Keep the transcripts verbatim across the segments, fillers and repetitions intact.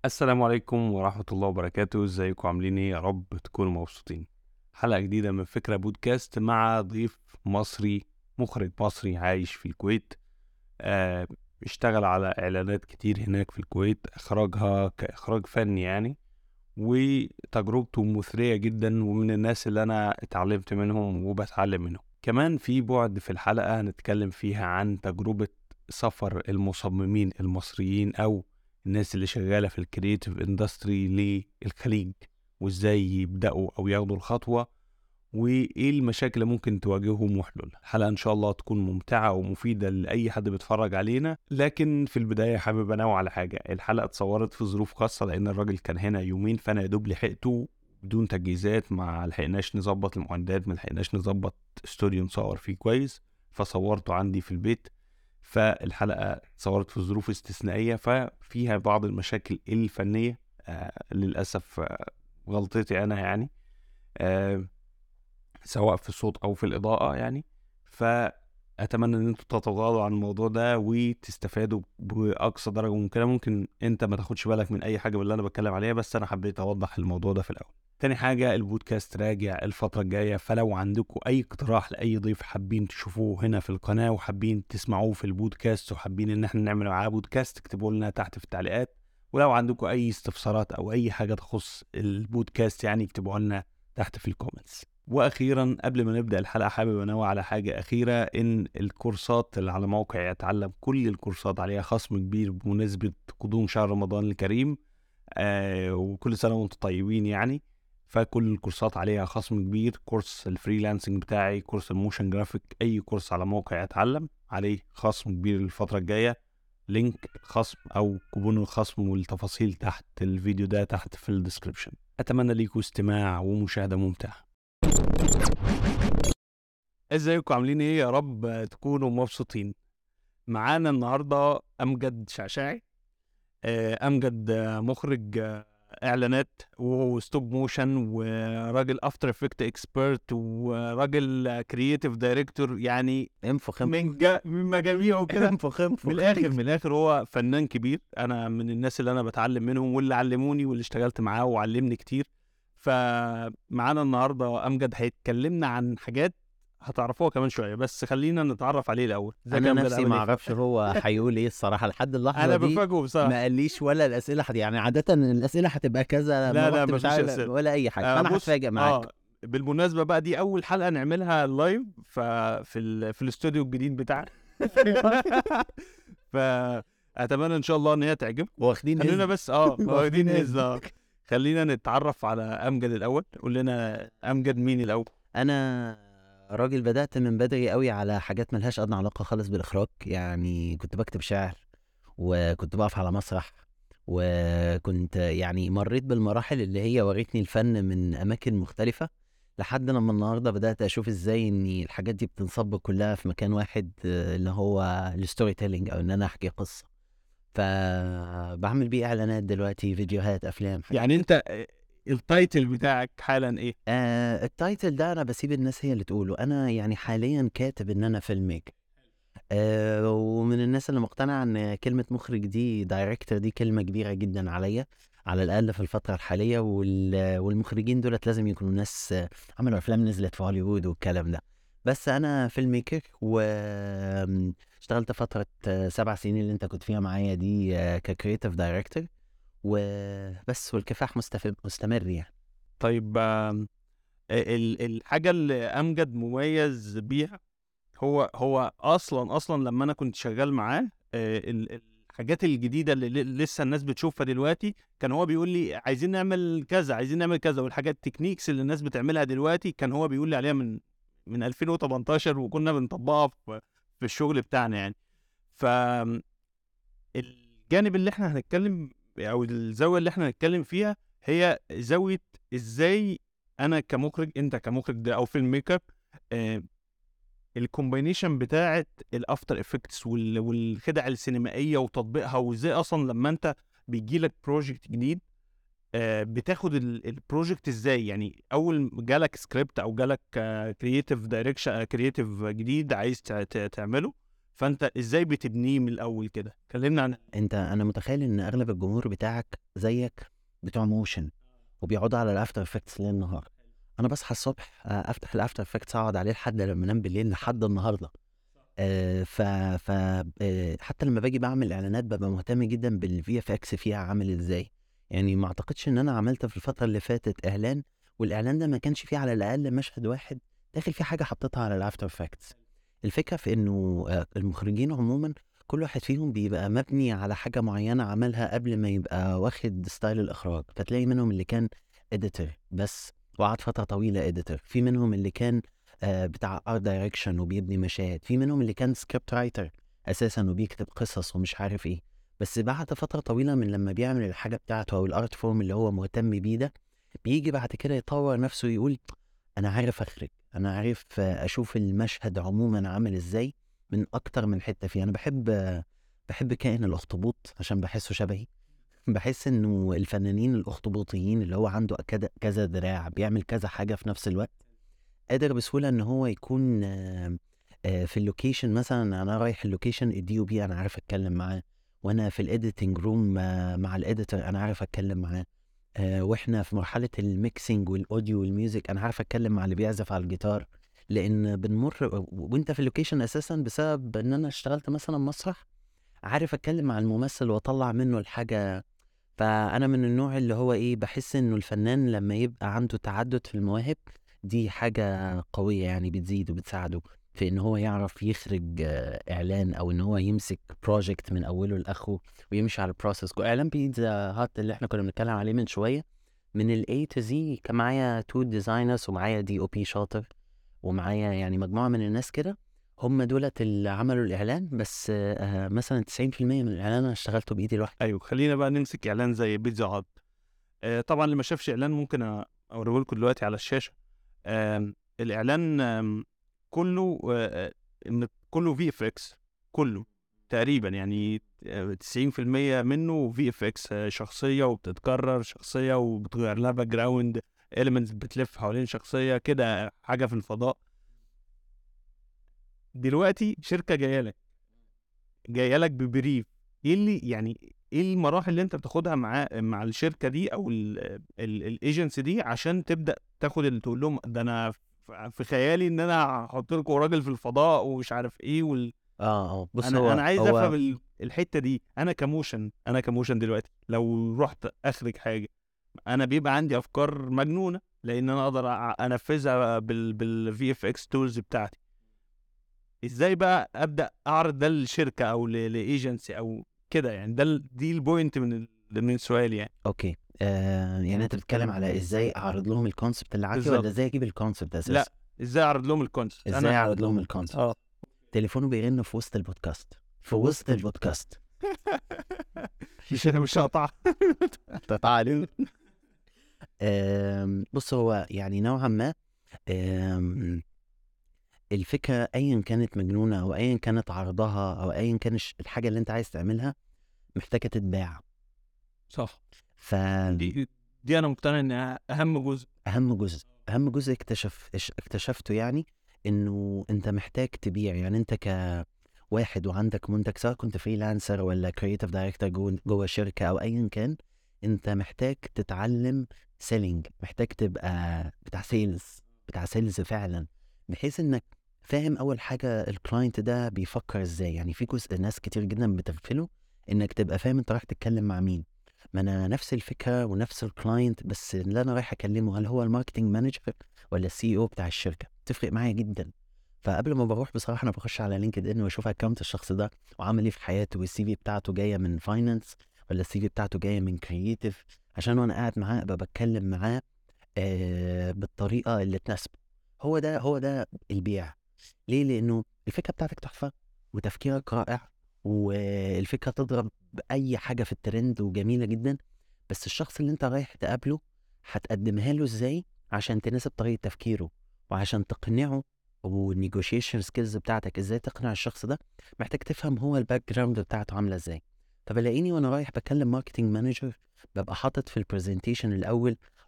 السلام عليكم ورحمة الله وبركاته. ازيكم عاملين ايه؟ يا رب تكونوا مبسوطين. حلقة جديدة من فكرة بودكاست مع ضيف مصري، مخرج مصري عايش في الكويت. آه اشتغل على اعلانات كتير هناك في الكويت، اخراجها كاخراج فني يعني. وتجربته مثرية جدا، ومن الناس اللي انا اتعلمت منهم وبتعلم منهم. كمان في بعد في الحلقة هنتكلم فيها عن تجربة سفر المصممين المصريين او الناس اللي شغالة في الكرياتيف اندستري للخليج، وازاي يبدأوا او ياخدوا الخطوة، وايه المشاكل اللي ممكن تواجههم وحلولها. الحلقة ان شاء الله تكون ممتعة ومفيدة لأي حد بيتفرج علينا. لكن في البداية حابب انوه على حاجة: الحلقة اتصورت في ظروف خاصة، لان الراجل كان هنا يومين، فانا يا دوب لحقته بدون تجهيزات، ما لحقناش نظبط المعدات، ما لحقناش نظبط استوديو نصور فيه كويس، فصورته عندي في البيت. فالحلقة صورت في ظروف استثنائية، ففيها بعض المشاكل الفنية. آه للأسف آه غلطتي أنا يعني، آه سواء في الصوت أو في الإضاءة يعني. فأتمنى أن انتوا تتغاضوا عن الموضوع ده وتستفادوا بأقصى درجة ممكنة. ممكن أنت ما تاخدش بالك من أي حاجة من اللي أنا بتكلم عليها، بس أنا حبيت أوضح الموضوع ده في الأول. تاني حاجة، البودكاست راجع الفترة الجاية، فلو عندكم أي اقتراح لأي ضيف حابين تشوفوه هنا في القناة وحابين تسمعوه في البودكاست وحابين إن احنا نعمل معاه بودكاست، اكتبوا لنا تحت في التعليقات. ولو عندكم أي استفسارات أو أي حاجة تخص البودكاست يعني اكتبوا لنا تحت في الكومنتس. وأخيرا قبل ما نبدأ الحلقة، حابب أنوه على حاجة أخيرة: إن الكورسات اللي على موقع يتعلم، كل الكورسات عليها خصم كبير بمناسبة قدوم شهر رمضان الكريم. آه وكل سنة وانتم طيبين يعني. فكل الكورسات عليها خصم كبير: كورس الفريلانسنج بتاعي، كورس الموشن جرافيك، اي كورس على موقع يتعلم عليه خصم كبير الفترة الجاية. لينك الخصم او كوبون الخصم والتفاصيل تحت الفيديو ده، تحت في الديسكريبشن. اتمنى ليكم استماع ومشاهدة ممتعة. ازيكم عاملين ايه؟ يا رب تكونوا مبسوطين. معانا النهاردة امجد شعشاعي. آه، امجد آه، مخرج آه، اعلانات وستوب موشن، وراجل افتر افكت اكسبرت، وراجل كرييتيف دايركتور يعني. انفخ من جا من مجاميعه كده. انفخ انفخ من الاخر من الاخر هو فنان كبير. انا من الناس اللي انا بتعلم منهم، واللي علموني واللي اشتغلت معاه وعلمني كتير. فمعانا النهارده امجد هيتكلمنا عن حاجات هتعرفوها كمان شويه، بس خلينا نتعرف عليه الاول. ازيك يا انا امجد؟ نفسي عامل ما ايه؟ اعرفش هو هيقول ايه الصراحه لحد اللحظه انا دي. بفاجئه بصراحه. ما قاليش ولا الاسئله حد يعني عاده الاسئله هتبقى كذا لما لا لا رحت مش مفيش عارف اسئله. ولا اي حاجه، آه فانا بص هتفاجئ معاك. اه بالمناسبه بقى، دي اول حلقه نعملها لايف ففي ال... في الاستوديو الجديد بتاعنا. فاتمنى ان شاء الله ان هي تعجبكم. واخدين خلينا اذن. بس اه واخدين واخدين اذن. اذن آه. خلينا نتعرف على امجد الاول. قول لنا امجد مين الاول؟ انا راجل بدات من بدري قوي على حاجات ملهاش ادنى علاقه خالص بالاخراج، يعني كنت بكتب شعر وكنت بقف على مسرح، وكنت يعني مريت بالمراحل اللي هي وريتني الفن من أماكن مختلفة، لحد لما النهاردة بدأت أشوف إزاي إن الحاجات دي بتنصب كلها في مكان واحد، آه، اللي هو الستوري تيلينج أو إن أنا أحكي قصة. فبعمل بيه إعلانات دلوقتي، فيديوهات، أفلام، حاجات. يعني انت آه، التايتل بتاعك حالا ايه؟ آه التايتل ده أنا بسيب الناس هي اللي تقوله. أنا يعني حاليا كاتب إن أنا فيلم ميكر. آه ومن الناس اللي مقتنعة ان كلمة مخرج دي، دايركتور، دي كلمة كبيرة جدا عليا، على الأقل في الفترة الحالية. وال- والمخرجين دولت لازم يكونوا ناس آه، عملوا أفلام نزلت في هوليوود والكلام ده. بس أنا فيلم ميكر، واشتغلت فترة آه، سبع سنين اللي أنت كنت فيها معايا دي ككريتيف دايركتور وبس. والكفاح مستف- مستمر يعني. طيب آم، ال- الحاجه اللي امجد مميز بيها، هو هو اصلا اصلا لما انا كنت شغال معاه، آه، ال- الحاجات الجديده اللي ل- لسه الناس بتشوفها دلوقتي، كان هو بيقول لي عايزين نعمل كذا، عايزين نعمل كذا. والحاجات التكنيكس اللي الناس بتعملها دلوقتي كان هو بيقول لي عليها من من ألفين وتمنتاشر، وكنا بنطبقها في في الشغل بتاعنا يعني. فالجانب اللي احنا هنتكلم، او الزاويه اللي احنا هنتكلم فيها، هي زاويه ازاي انا كمخرج، انت كمخرج ده او فيلم ميكر، آه، الكومبينيشن بتاعت الافتر افكتس والخدع السينمائيه وتطبيقها، وازاي اصلا لما انت بيجي لك بروجكت جديد، آه، بتاخد البروجكت ازاي. يعني اول جالك سكريبت او جالك كرييتيف دايركشن، كرييتيف جديد عايز ت- ت- تعمله، فانت ازاي بتبنيه من الاول كده؟ كلمنا عن. انت انا متخيل ان اغلب الجمهور بتاعك زيك بتوع موشن وبيقعدوا على الافتر افكتس ليل نهار. انا بصحى الصبح آه، افتح الافتر افكتس اقعد عليه لحد لما انام بالليل لحد النهارده. آه، ف ف آه، حتى لما باجي بعمل اعلانات ببقى مهتم جدا بالفي اف اكس فيها عامل ازاي. يعني ما اعتقدش ان انا عملت في الفتره اللي فاتت اعلان والاعلان ده ما كانش فيه على الاقل مشهد واحد داخل فيه حاجه حطيتها على الافتر افكتس. الفكره في انه آه، المخرجين عموما كل واحد فيهم بيبقى مبني على حاجه معينه عملها قبل ما يبقى واخد ستايل الاخراج، فتلاقي منهم اللي كان اديتور بس وقعد فتره طويله اديتور، في منهم اللي كان آه، بتاع ارت دايركشن وبيبني مشاهد، في منهم اللي كان سكريبت رايتر اساسا وبيكتب قصص ومش عارف ايه. بس بعد فتره طويله من لما بيعمل الحاجه بتاعته او الارت فورم اللي هو مهتم بيه ده، بيجي بعد كده يطور نفسه يقول انا عارف اخرج، انا عارف آه، اشوف المشهد عموما عامل ازاي من اكتر من حته فيه. انا بحب آه، بحب كائن الاخطبوط عشان بحسه شبهي. بحس انه الفنانين الاخطبوطيين اللي هو عنده كذا كذا دراع بيعمل كذا حاجه في نفس الوقت قادر بسهوله ان هو يكون آه، آه، في اللوكيشن. مثلا انا رايح اللوكيشن الدي او بي انا عارف اتكلم معاه، وانا في الايديتنج روم مع الاديتور انا عارف اتكلم معاه، آه، واحنا في مرحله الميكسينج والاوديو والميوزك انا عارف اتكلم مع اللي بيعزف على الجيتار. لان بنمر وانت في اللوكيشن اساسا بسبب ان انا اشتغلت مثلا مسرح، عارف اتكلم مع الممثل واطلع منه الحاجه. فانا من النوع اللي هو ايه، بحس انه الفنان لما يبقى عنده تعدد في المواهب دي حاجة قوية، يعني بتزيد وبتساعده في ان هو يعرف يخرج آه، اعلان او ان هو يمسك بروجكت من اوله لاخره ويمشي على البروسيس. اعلان بيتزا هات اللي احنا كنا بنتكلم عليه من شوية من الاي تو زي كان معايا تو ديزاينرز ومعايا دي او بي شاطر ومعايا يعني مجموعة من الناس كده، هم دولت اللي عملوا الاعلان. بس آه، مثلا تسعين في المية من الاعلان انا اشتغلته بايدي لوحدي. ايوه، خلينا بقى نمسك اعلان زي بيتزا هات. آه طبعا اللي ما شافش اعلان ممكن أ- اوريه لكم دلوقتي على الشاشه. آم، الاعلان آم، كله آه، ان كله في اف اكس، كله تقريبا يعني آه، تسعين في المية منه في اف اكس، شخصيه وبتتكرر شخصيه وبتغير لها باك جراوند، اليمنتس بتلف حوالين شخصيه كده، حاجه في الفضاء. دلوقتي شركه جايه لك جايه لك ببريف، ايه اللي يعني ايه المراحل اللي انت بتاخدها مع مع الشركه دي او الايجنسي دي عشان تبدا تاخد اللي تقول لهم ده انا ف- في خيالي ان انا هحط لكم راجل في الفضاء ومش عارف ايه وال... اه اه بص انا انا هو عايز افهم هو ال- الحته دي. انا كموشن انا كموشن دلوقتي لو رحت اخرج حاجه، انا بيبقى عندي افكار مجنونه لان انا اقدر أ- انفذها بال بالفي اف اكس تولز بتاعتي. ازاي بقى ابدا اعرض ده للشركه او لايجنسي او كده؟ يعني ده ال- دي البوينت من ال- من السؤال يعني. اوكي. آه يعني انت بتتكلم على ازاي اعرض لهم الكونسبت اللي عندي ولا بالظبط. ازاي اجيب الكونسبت اساسا؟ لا، ازاي اعرض لهم الكونسبت ازاي انا. اعرض لهم الكونسبت؟ اه تليفونه بيرن في وسط البودكاست، في وسط البودكاست. مش مش هقطع. تعالوا. آم، بص هو يعني نوعا ما آم، الفكرة ايا كانت مجنونة او ايا كانت عرضها او ايا كان الش- الحاجة اللي انت عايز تعملها محتاجة تتباع. صح. فاهم؟ دي دي انا مقتنع انها اهم جزء. اهم جزء اهم جزء اكتشف اش- اكتشفته يعني انه انت محتاج تبيع. يعني انت كواحد وعندك منتج سواء كنت فريلانسر ولا كرييتيف دايركتور جوه جوه شركه او ايا كان، انت محتاج تتعلم سيلينج، محتاج تبقى بتاع سيلز، بتاع سيلز فعلا، بحيث انك فاهم اول حاجه الكلاينت ده بيفكر ازاي. يعني في جزء ناس كتير جدا بتغفله انك تبقى فاهم انت رايح تتكلم مع مين. ما انا نفس الفكره ونفس الكلاينت، بس اللي انا رايح اكلمه هل هو الماركتنج مانجر ولا السي او بتاع الشركه تفرق معايا جدا. فقبل ما بروح بصراحه انا بخش على لينكد ان واشوف اكونت الشخص ده وعامل ايه في حياته، والسي في بتاعته جايه من فاينانس ولا السي في بتاعته جايه من كرييتيف، عشان وانا قاعد معاه ابقى بتكلم معاه آه بالطريقه اللي تناسبه. هو ده هو ده البيع. ليه؟ لانه الفكره بتاعتك تحفه وتفكيرك رائع والفكره تضرب باي حاجه في الترند وجميله جدا، بس الشخص اللي انت رايح تقابله هتقدمها له ازاي عشان تناسب طريقه تفكيره وعشان تقنعه، والنيجوشيشن سكيلز بتاعتك ازاي تقنع الشخص ده، محتاج تفهم هو الباك جراوند بتاعته عامله ازاي. فبلاقيني وانا رايح بكلم ماركتنج مانجر ببقى حاطط في البرزنتيشن الاول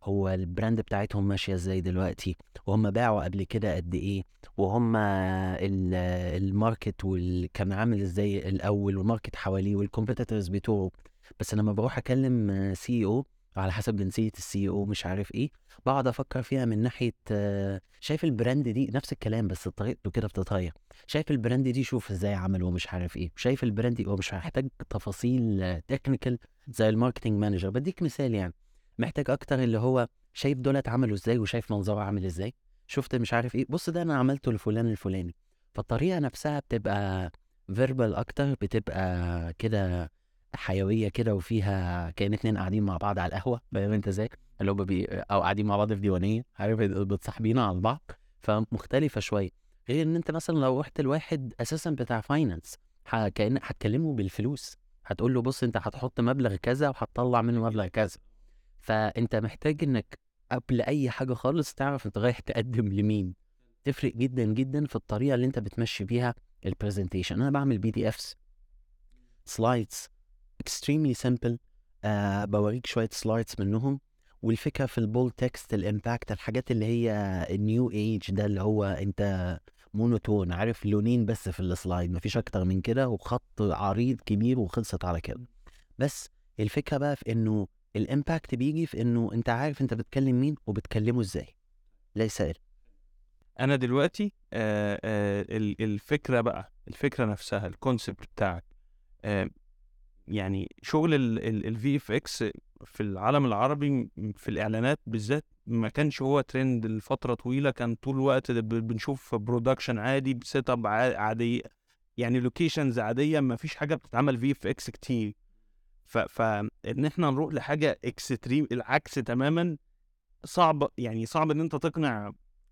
هو البراند بتاعتهم ماشيه ازاي دلوقتي، وهم باعوا قبل كده قد ايه، وهم ال- الماركت وال... كان عامل ازاي الاول، والماركت حواليه والكومبيتيتورز بتوعه. بس لما بروح اكلم سي او على حسب جنسيه السي او مش عارف ايه، بقعد افكر فيها من ناحيه آه، شايف البراند دي نفس الكلام بس طريقته كده بتتغير. شايف البراند دي شوف ازاي عمل ومش عارف ايه، شايف البراند دي هو مش هيحتاج تفاصيل تكنيكال زي الماركتنج مانجر. بديك مثال يعني، محتاج اكتر اللي هو شايف دولت عملوا ازاي وشايف منظره عامل ازاي، شفت مش عارف ايه، بص ده انا عملته لفلان الفلاني. فالطريقه نفسها بتبقى فيربال اكتر، بتبقى كده حيويه كده، وفيها كأن اتنين قاعدين مع بعض على القهوه، فاهم انت ازاي، اللي هو بي... او قاعدين مع بعض في ديوانيه، عارف بتصاحبينا على بعض. فمختلفه شويه، غير ان انت مثلا لو رحت لواحد اساسا بتاع فاينانس، ح... كأن هتكلمه بالفلوس، هتقول له بص انت هتحط مبلغ كذا وهتطلع منه مبلغ كذا. فانت محتاج انك قبل اي حاجه خالص تعرف انت رايح تقدم لمين. تفرق جدا جدا في الطريقه اللي انت بتمشي بيها البرزنتيشن. انا بعمل بي دي افس سلايدز extremely simple، آه بوريك شويه سلايدز منهم، والفكره في البول تكست الامباكت الحاجات اللي هي النيو ايج ده، اللي هو انت مونوتون، عارف لونين بس في السلايد، مفيش اكتر من كده، وخط عريض كبير وخلصت على كده. بس الفكره بقى في انه الامباكت بيجي في انه انت عارف انت بتكلم مين وبتكلمه ازاي، ليس إيه. انا دلوقتي آه آه ال- الفكره بقى الفكره نفسها الكونسبت بتاعك، آه يعني شغل الفي اف اكس في العالم العربي م- في الاعلانات بالذات ما كانش هو ترند لفتره طويله. كان طول الوقت ب- بنشوف برودكشن عادي بسيت اب عادي، يعني لوكيشنز عاديه، ما فيش حاجه بتتعمل في اف اكس كتير. ف فان احنا نروح لحاجه اكستريم العكس تماما، صعب يعني صعب ان انت تقنع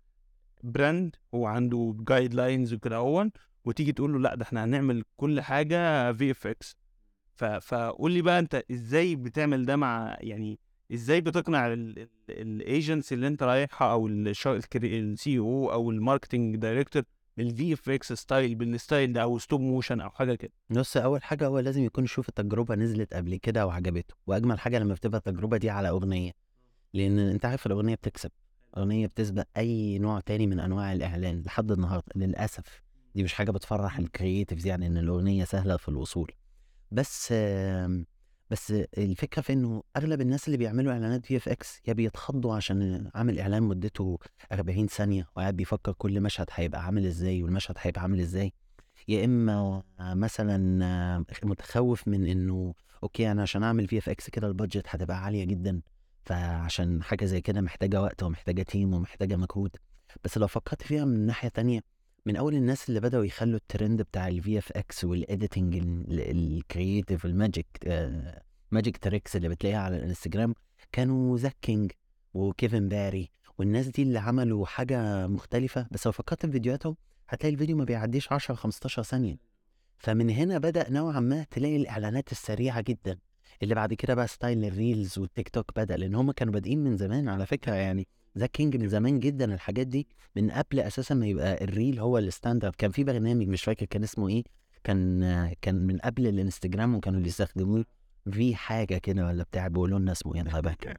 براند هو عنده جايد لاينز وكده اهون، وتيجي تقول له لا ده احنا هنعمل كل حاجه في اف اكس. فقول لي بقى انت ازاي بتعمل ده، مع يعني ازاي بتقنع الايجنسي اللي انت رايحها او السي او او الماركتنج دايركتور بالفي اف اكس ستايل، بالستايل ده او ستوب موشن او حاجه كده. بص اول حاجه هو لازم يكون يشوف التجربه نزلت قبل كده وعجبته، واجمل حاجه لما بتبقى التجربه دي على اغنيه، لان انت عارف الاغنيه بتكسب، الاغنيه بتسبق اي نوع تاني من انواع الاعلان لحد النهارده للاسف. دي مش حاجه بتفرح الكرييتيفز يعني ان الاغنيه سهله في الوصول. بس آم، بس الفكره في انه اغلب الناس اللي بيعملوا اعلانات في اف اكس يا بيتخضوا عشان عامل اعلان مدته أربعين ثانيه وقاعد بيفكر كل مشهد هيبقى عامل ازاي والمشهد هيبقى عامل ازاي، يا اما مثلا آه، متخوف من انه اوكي انا عشان اعمل في اف اكس كده البادجت هتبقى عاليه جدا، فعشان حاجه زي كده محتاجه وقت ومحتاجه تيم ومحتاجه مجهود. بس لو فكرت فيها من ناحيه تانية، من اول الناس اللي بداوا يخلوا الترند بتاع الفي اف اكس والايديتنج الكرييتيف الماجيك ماجيك تريكس اللي بتلاقيها على الانستجرام، كانوا زاك كينج وكيفن باري والناس دي اللي عملوا حاجه مختلفه. بس لو فكرت في فيديوهاتهم هتلاقي الفيديو ما بيعديش عشرة خمستاشر ثانية. فمن هنا بدأ نوعا ما تلاقي الإعلانات السريعة جدا، اللي بعد كده بقى ستايل الريلز والتيك توك بدأ، لأن هم كانوا بادئين من زمان على فكرة يعني. ذا كينج من زمان جدا الحاجات دي، من قبل أساسا ما يبقى الريل هو الستاندرد. كان في برنامج مش فاكر كان اسمه إيه، كان كان من قبل الانستجرام وكانوا بيستخدموه في حاجة كده ولا بتاع، بيقولوا لنا اسمه إيه أنا بقى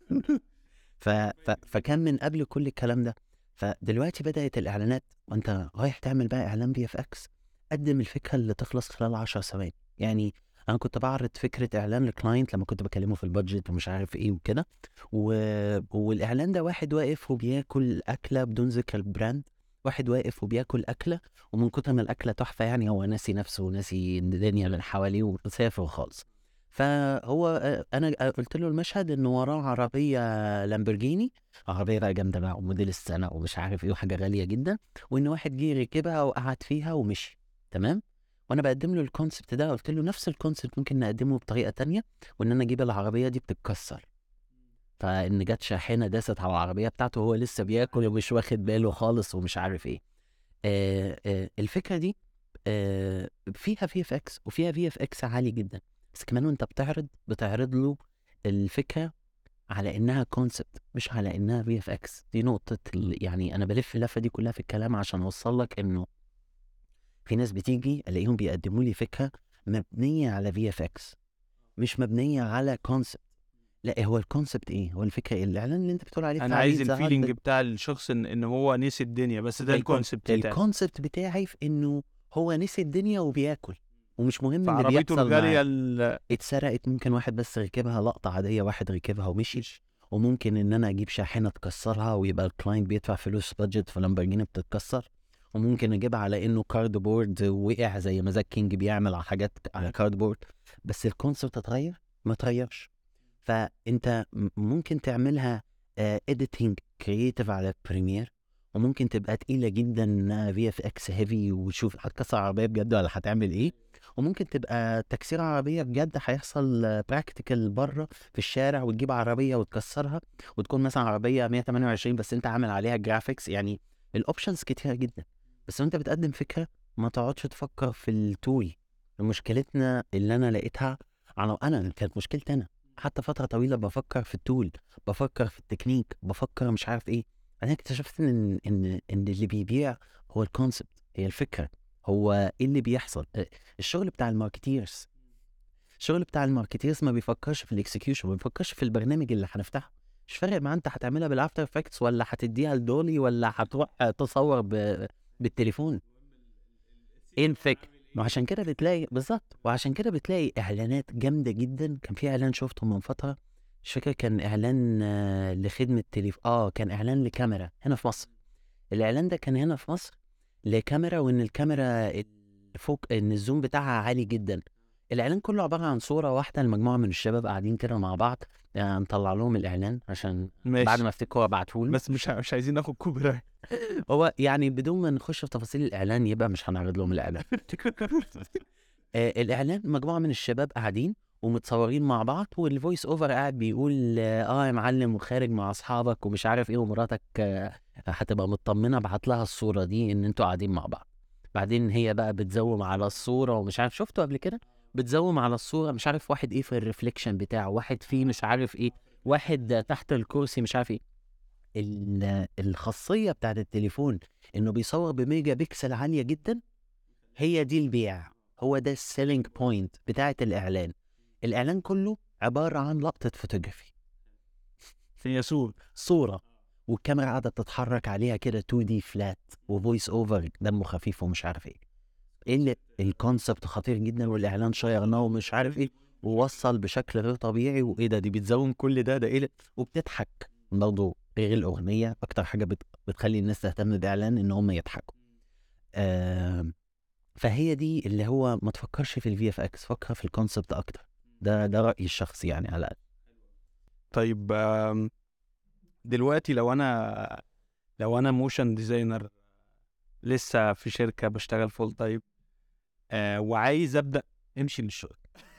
ف... ف... فكان من قبل كل الكلام ده. فدلوقتي بدأت الإعلانات وأنت رايح تعمل بقى إعلان في اف اكس، قدم الفكرة اللي تخلص خلال عشر ثواني. يعني أنا كنت بعرض فكرة إعلان لكلاينت لما كنت بكلمه في البادجت ومش عارف إيه وكده، و... والإعلان ده واحد واقف وبياكل أكلة بدون ذكر البراند، واحد واقف وبياكل أكلة ومن كتر ما الأكلة تحفة يعني هو ناسي نفسه وناسي الدنيا اللي حواليه وسافر خالص. فهو آه، انا آه، قلت له المشهد انه وراه عربيه لامبورجيني، عربيه بقى جامده بقى وموديل السنه ومش عارف ايه وحاجه غاليه جدا، وان واحد جه ركبها وقعد فيها ومشي تمام. وانا بقدم له الكونسبت ده قلت له نفس الكونسبت ممكن نقدمه بطريقه تانية، وان انا اجيب العربيه دي بتتكسر، فان جت شاحنه داست على العربيه بتاعته وهو لسه بياكل ومش واخد باله خالص ومش عارف ايه. آه آه الفكره دي آه فيها في اف اكس وفيها في اف اكس عالي جدا، بس كمان وانت بتعرض بتعرض له الفكره على انها كونسبت مش على انها في اف اكس. دي نقطه ال- يعني انا بلف اللفه دي كلها في الكلام عشان اوصل لك انه في ناس بتيجي الاقيهم بيقدموا لي فكره مبنيه على في اف اكس، مش مبنيه على كونسبت. لا هو الكونسبت ايه، هو الفكره إيه؟ الاعلان اللي انت بتقول عليه انا بتاع عايز بيتزا هات الفيلينج بت... بتاع الشخص ان, إن هو نسي الدنيا، بس ده الكونسبت بتاعي. الكونسبت بتاعي في انه هو نسي الدنيا وبياكل، ومش مهم في اللي عربيته بيحصل الغالية معاه. ال- اتسرقت، ممكن واحد بس ركبها لقطة عادية، واحد ركبها ومشي. مش وممكن ان انا اجيب شاحنة تكسرها ويبقى الكلاينت بيدفع فلوس بادجت في لامبرجيني بتتكسر. وممكن اجيبها على انه كارد بورد وقع زي ما زاك كينج بيعمل على حاجات على كارد بورد. بس الكونسبت اتغير ما اتغيرش. فانت م- ممكن تعملها اديتنج كرييتيف على بريمير، وممكن تبقى تقيلة جدا في اف اكس هيفي وتشوف هتكسر عربية بجد ولا هتعمل ايه. وممكن تبقى تكسير عربية بجد هيحصل براكتيكال بره في الشارع، وتجيب عربية وتكسرها، وتكون مثلا عربية مية وتمانية وعشرين بس انت عامل عليها جرافيكس. يعني الاوبشنز كتيرة جدا، بس وانت بتقدم فكرة ما تقعدش تفكر في التول. مشكلتنا اللي انا لقيتها، انا انا كانت مشكلتي انا حتى فترة طويلة بفكر في التول، بفكر في التكنيك، بفكر مش عارف ايه. انا اكتشفت ان ان ان اللي بيبيع هو الكونسبت، هي الفكرة، هو ايه اللي بيحصل. اه، الشغل بتاع الماركتيرز، الشغل بتاع الماركتيرز ما بيفكرش في الاكسكيوشن، ما بيفكرش في البرنامج اللي هنفتحه. مش فارق معاه انت هتعملها بالافتر افكتس ولا هتديها لدولي ولا هتروح تصور ب... بالتليفون. ايه الفكرة؟ وعشان كده بتلاقي بالظبط، وعشان كده بتلاقي اعلانات جامدة جدا. كان في اعلان شفته من فترة، مش فاكر كان اعلان آه، لخدمة تليف اه كان اعلان لكاميرا هنا في مصر. الاعلان ده كان هنا في مصر لكاميرا، وان الكاميرا فوق ان الزوم بتاعها عالي جدا. الاعلان كله عباره عن صوره واحده لمجموعه من الشباب قاعدين كده مع بعض. يعني نطلع لهم الاعلان عشان بعد ماشي، ما افتكره ابعته له. بس مش ع- مش عايزين ناخد كوبي رايت. هو يعني بدون ما نخش في تفاصيل الاعلان يبقى مش هنعرض لهم الاعلان. آه الاعلان مجموعه من الشباب قاعدين ومتصورين مع بعض، والفويس اوفر قاعد بيقول اه آه يا معلم وخارج مع اصحابك ومش عارف ايه، ومراتك آه هتبقى مطمنه، ابعت لها الصوره دي ان انتوا قاعدين مع بعض. بعدين هي بقى بتزوم على الصوره ومش عارف، شفته قبل كده، بتزوم على الصوره مش عارف واحد ايه في الريفليكشن بتاعه، واحد فيه مش عارف ايه، واحد تحت الكرسي مش عارف ايه. ال- الخاصيه بتاعت التليفون انه بيصور بميجا بكسل عاليه جدا، هي دي البيع. هو ده السيلينج بوينت بتاعت الاعلان. الاعلان كله عباره عن لقطه فوتوغرافي، هي سور. صوره، والكاميرا قاعده بتتحرك عليها كده اتنين دي فلات، وفويس اوفر دمه خفيف ومش عارف ايه. ايه اللي الكونسبت خطير جدا، والاعلان شيرناه ومش عارف ايه، ووصل بشكل غير طبيعي. وايه ده، دي بتزوم كل ده، ده ايه ده؟ وبتضحك برضه. غير الاغنيه اكتر حاجه بت... بتخلي الناس تهتم باعلان ان هم يضحكوا. آه فهي دي اللي هو ما تفكرش في الفي اف اكس، فكر في الكونسبت اكتر. ده ده رايي الشخصي يعني على الاقل. طيب آم، دلوقتي لو انا لو انا موشن ديزاينر لسه في شركة بشتغل فول تايم، آه وعايز ابدا امشي للشغل.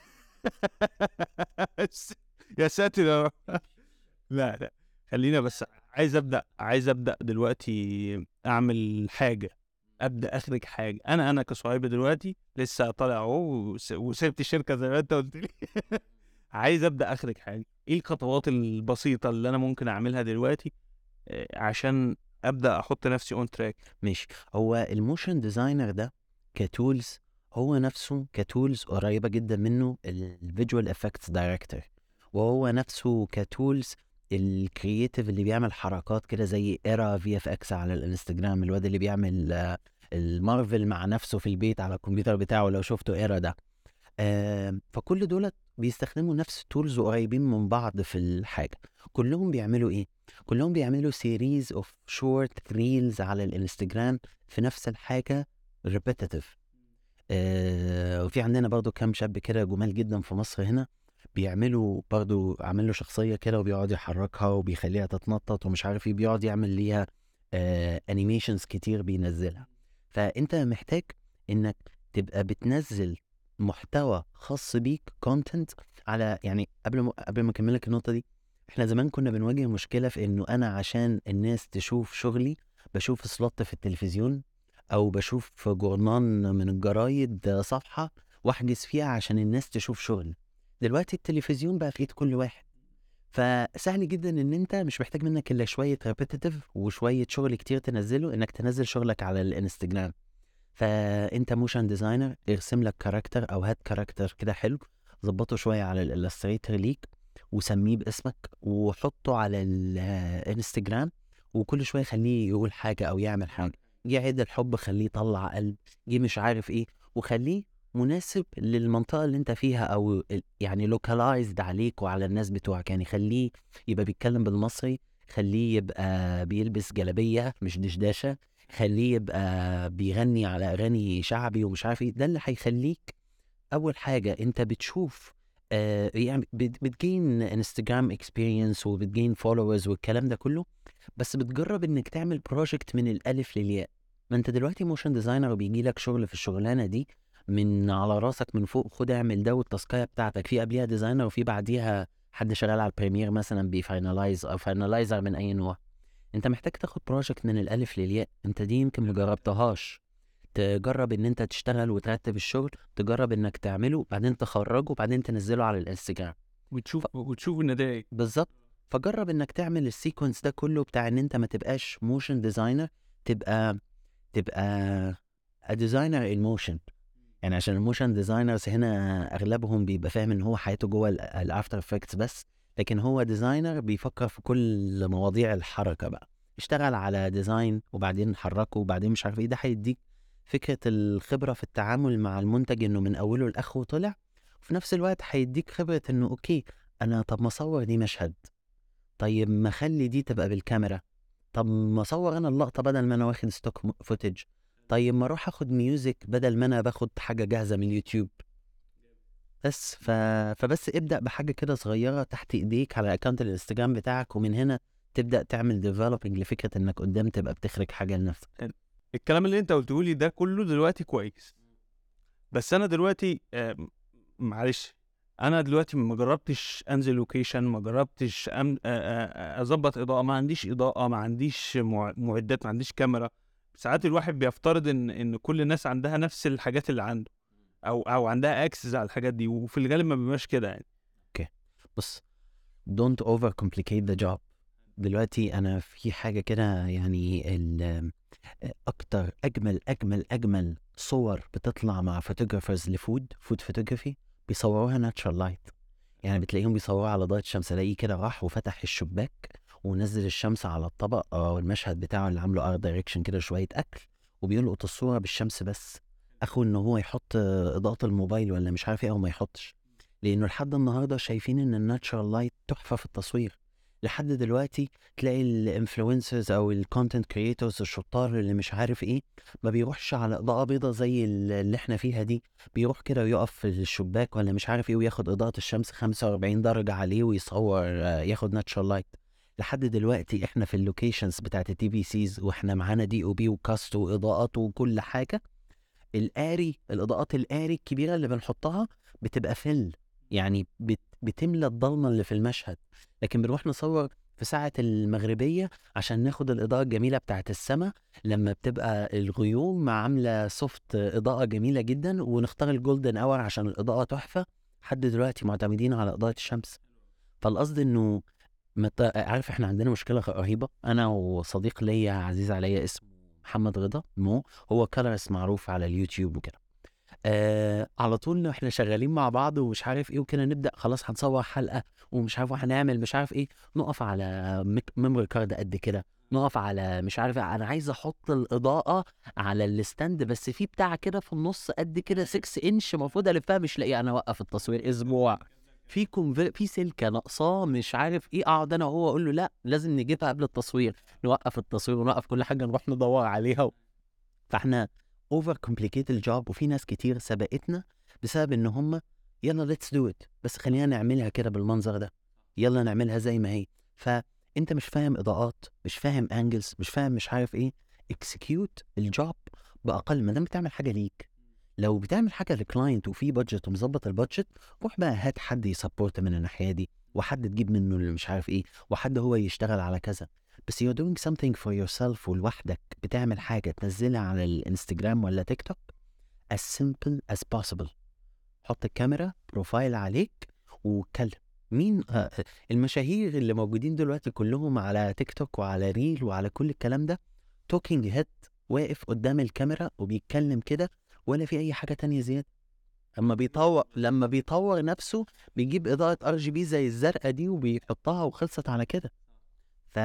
يا ساتر يا رب. لا لا، خلينا بس. عايز ابدا عايز ابدا دلوقتي اعمل حاجه، ابدا اخرج حاجه. انا انا كصهيب دلوقتي لسه طالع اهو، وس- وسبت الشركه زي ما انت قلت لي. عايز ابدا اخرج حاجه. ايه الخطوات البسيطه اللي انا ممكن اعملها دلوقتي آه، عشان ابدا احط نفسي اون تراك؟ ماشي. هو الموشن ديزاينر ده كتولز، هو نفسه كتولز قريبه جدا منه الفيجوال افكتس دايركتور، وهو نفسه كتولز الكرييتيف اللي بيعمل حركات كده زي ايرا في اف اكس على الانستجرام، الواد اللي بيعمل آه، المارفل مع نفسه في البيت على الكمبيوتر بتاعه، لو شفته ايرا ده. آه فكل دولت بيستخدموا نفس التولز وقريبين من بعض في الحاجة. كلهم بيعملوا ايه؟ كلهم بيعملوا سيريز اوف شورت ريلز على الانستجرام في نفس الحاجة، ريبيتيتيف. آه وفي عندنا برضو كام شاب كده جمال جدا في مصر هنا، بيعملوا برضو عامل شخصية كده وبيقعد يحركها وبيخليها تتنطط ومش عارف ايه، بيقعد يعمل ليها آه انيميشنز كتير بينزلها. فانت محتاج انك تبقى بتنزل محتوى خاص بيك، كونتنت على يعني قبل ما قبل ما اكمل لك النقطة دي. احنا زمان كنا بنواجه مشكلة في انه انا عشان الناس تشوف شغلي بشوف سلوت في التلفزيون، او بشوف في جورنان من الجرايد صفحة واحجز فيها عشان الناس تشوف شغل. دلوقتي التلفزيون بقى في ايد كل واحد، فسهل جدا ان انت مش محتاج منك الا شوية ريبيتيتيف وشوية شغل كتير تنزله انك تنزل شغلك على الانستجرام. فانت موشن ديزاينر، ارسم لك كاركتر او هات كاركتر كده حلو، ظبطه شوية على الالستريتور ليك، وسميه باسمك وحطه على الانستجرام، وكل شويه خليه يقول حاجه او يعمل حاجه. جه عيد الحب خليه يطلع قلب، جه مش عارف ايه، وخليه مناسب للمنطقه اللي انت فيها، او ال- يعني لوكالايزد عليك وعلى الناس بتوعك. يعني خليه يبقى بيتكلم بالمصري، خليه يبقى بيلبس جلابيه مش دشداشه، خليه يبقى بيغني على اغاني شعبي ومش عارف ايه. ده اللي هيخليك اول حاجه انت بتشوف آه يعني بت- بتجين انستجرام اكسبيرينس وبتجين فولورز والكلام ده كله، بس بتجرب انك تعمل بروجكت من الالف للياء. ما انت دلوقتي موشن ديزاينر وبيجي لك شغل في الشغلانه دي من على راسك من فوق، خد اعمل ده، والتاسكايه بتاعتك في قبليها ديزاينر وفي بعديها حد شغال على البريمير مثلا بيفاينلايز او فاينلايزر من اي نوع. انت محتاج تاخد بروجكت من الالف للياء. انت دي يمكن ما جربتهاش. تجرب ان انت تشتغل وترتب الشغل، تجرب انك تعمله بعدين تخرجه بعدين تنزله على الانستجرام. وتشوف وتشوف النتائج. بالظبط. فجرب انك تعمل السيكونس ده كله بتاع ان انت ما تبقاش موشن ديزاينر، تبقى تبقى a designer in motion. يعني عشان الموشن ديزاينرز هنا اغلبهم بيبقى فاهم ان هو حياته جوه الافتر افكتس بس، لكن هو ديزاينر بيفكر في كل مواضيع الحركه بقى. اشتغل على ديزاين وبعدين حركه وبعدين مش عارف ايه. ده هيديك فكره الخبره في التعامل مع المنتج انه من اوله لاخره طلع، وفي نفس الوقت هيديك خبره انه اوكي انا طب ما اصور دي مشهد، طيب ما اخلي دي تبقى بالكاميرا، طب ما اصور انا اللقطه بدل ما انا واخد ستوك فوتج، طيب ما اروح اخد ميوزك بدل ما انا باخد حاجه جاهزه من اليوتيوب. بس ف... فبس ابدا بحاجه كده صغيره تحت ايديك على اكونت الانستجرام بتاعك، ومن هنا تبدا تعمل ديفلوبينج لفكره انك قدام تبقى بتخرج حاجه لنفسك. الكلام اللي انت قلته لي ده كله دلوقتي كويس، بس انا دلوقتي آم، معلش، انا دلوقتي ما جربتش انزل لوكيشن، ما جربتش أم- آ- آ- اظبط اضاءه، ما عنديش اضاءه، ما عنديش مع- معدات، ما عنديش كاميرا. ساعات الواحد بيفترض ان ان كل الناس عندها نفس الحاجات اللي عنده، او او عندها اكسس على الحاجات دي، وفي الغالب ما بيبقاش كده يعني. اوكي، بص، don't over complicate the job. دلوقتي انا في حاجه كده، يعني ال... اكتر اجمل اجمل اجمل صور بتطلع مع فوتوغرافرز لفود فود فوتوغرافي بيصوروها ناتشرال لايت. يعني بتلاقيهم بيصوروا على ضوء الشمس. الاقيه كده راح وفتح الشباك ونزل الشمس على الطبق او المشهد بتاعه اللي عامله ارت دايركشن كده شويه اكل، وبيلقط الصوره بالشمس بس. اخو ان هو يحط اضاءه الموبايل ولا مش عارف ايه او ما يحطش، لانه لحد النهارده شايفين ان الناتشرال لايت تحفه في التصوير. لحد دلوقتي تلاقي الانفلونسرز او الكونتنت كريتورز الشطار اللي مش عارف ايه ما بيروحش على اضاءه بيضه زي اللي احنا فيها دي، بيروح كده ويقف في الشباك ولا مش عارف ايه وياخد اضاءه الشمس خمسة وأربعين درجه عليه ويصور، آه، ياخد ناتشرال لايت. لحد دلوقتي احنا في اللوكيشنز بتاعت التي في سيز واحنا معانا دي او بي وكاست واضاءات وكل حاجه، القاري الاضاءات القاري الكبيره اللي بنحطها بتبقى فل، يعني بت بتملى الضلمه اللي في المشهد. لكن بنروح نصور في ساعة المغربية عشان ناخد الإضاءة الجميلة بتاعت السماء لما بتبقى الغيوم عاملة سوفت إضاءة جميلة جدا، ونختار الجولدن اور عشان الإضاءة تحفة. لحد دلوقتي معتمدين على إضاءة الشمس. فالقصد إنه مت... عارف احنا عندنا مشكلة رهيبة. أنا وصديق ليا عزيز عليا اسمه محمد رضا مو، هو كالرس معروف على اليوتيوب وكده. آه على طول احنا شغالين مع بعض ومش عارف ايه وكده، نبدا خلاص هنصور حلقه ومش عارف هنعمل مش عارف ايه، نقف على ميموري كارد قد كده، نقف على مش عارف إيه، انا عايز احط الاضاءه على الستاند بس في بتاع كده في النص قد كده ستة انش المفروض الفها مش لاقيه. انا اوقف التصوير اسبوع في كونفر... في سلكه ناقصاه مش عارف ايه، اقعد انا وهو اقول له لا لازم نجيبها قبل التصوير، نوقف التصوير ونوقف كل حاجه نروح ندور عليها. فاحنا اوفر كومبليكيت الجوب، وفي ناس كتير سبقتنا بسبب ان هم يلا ليتس دو ات، بس خلينا نعملها كده بالمنظر ده، يلا نعملها زي ما هي. فانت مش فاهم اضاءات، مش فاهم انجلز، مش فاهم مش عارف ايه، اكسكيوت الجوب باقل ما دام بتعمل حاجه ليك. لو بتعمل حاجه لكلاينت وفي بادجت ومظبط البادجت، روح بقى هات حد يسبورت من الناحيه دي، وحد تجيب منه اللي مش عارف ايه، وحد هو يشتغل على كذا. بس you're doing something for yourself ولوحدك، بتعمل حاجة تنزلها على الانستجرام ولا تيك توك as simple as possible. حط الكاميرا بروفايل عليك واتكلم. مين آه المشاهير اللي موجودين دلوقتي كلهم على تيك توك وعلى ريل وعلى كل الكلام ده، توكينج هيد واقف قدام الكاميرا وبيتكلم كده، ولا في اي حاجة تانية زيادة. اما بيطور لما بيطور نفسه بيجيب اضاءه ار جي بي زي الزرقاء دي وبيحطها وخلصت على كده. ف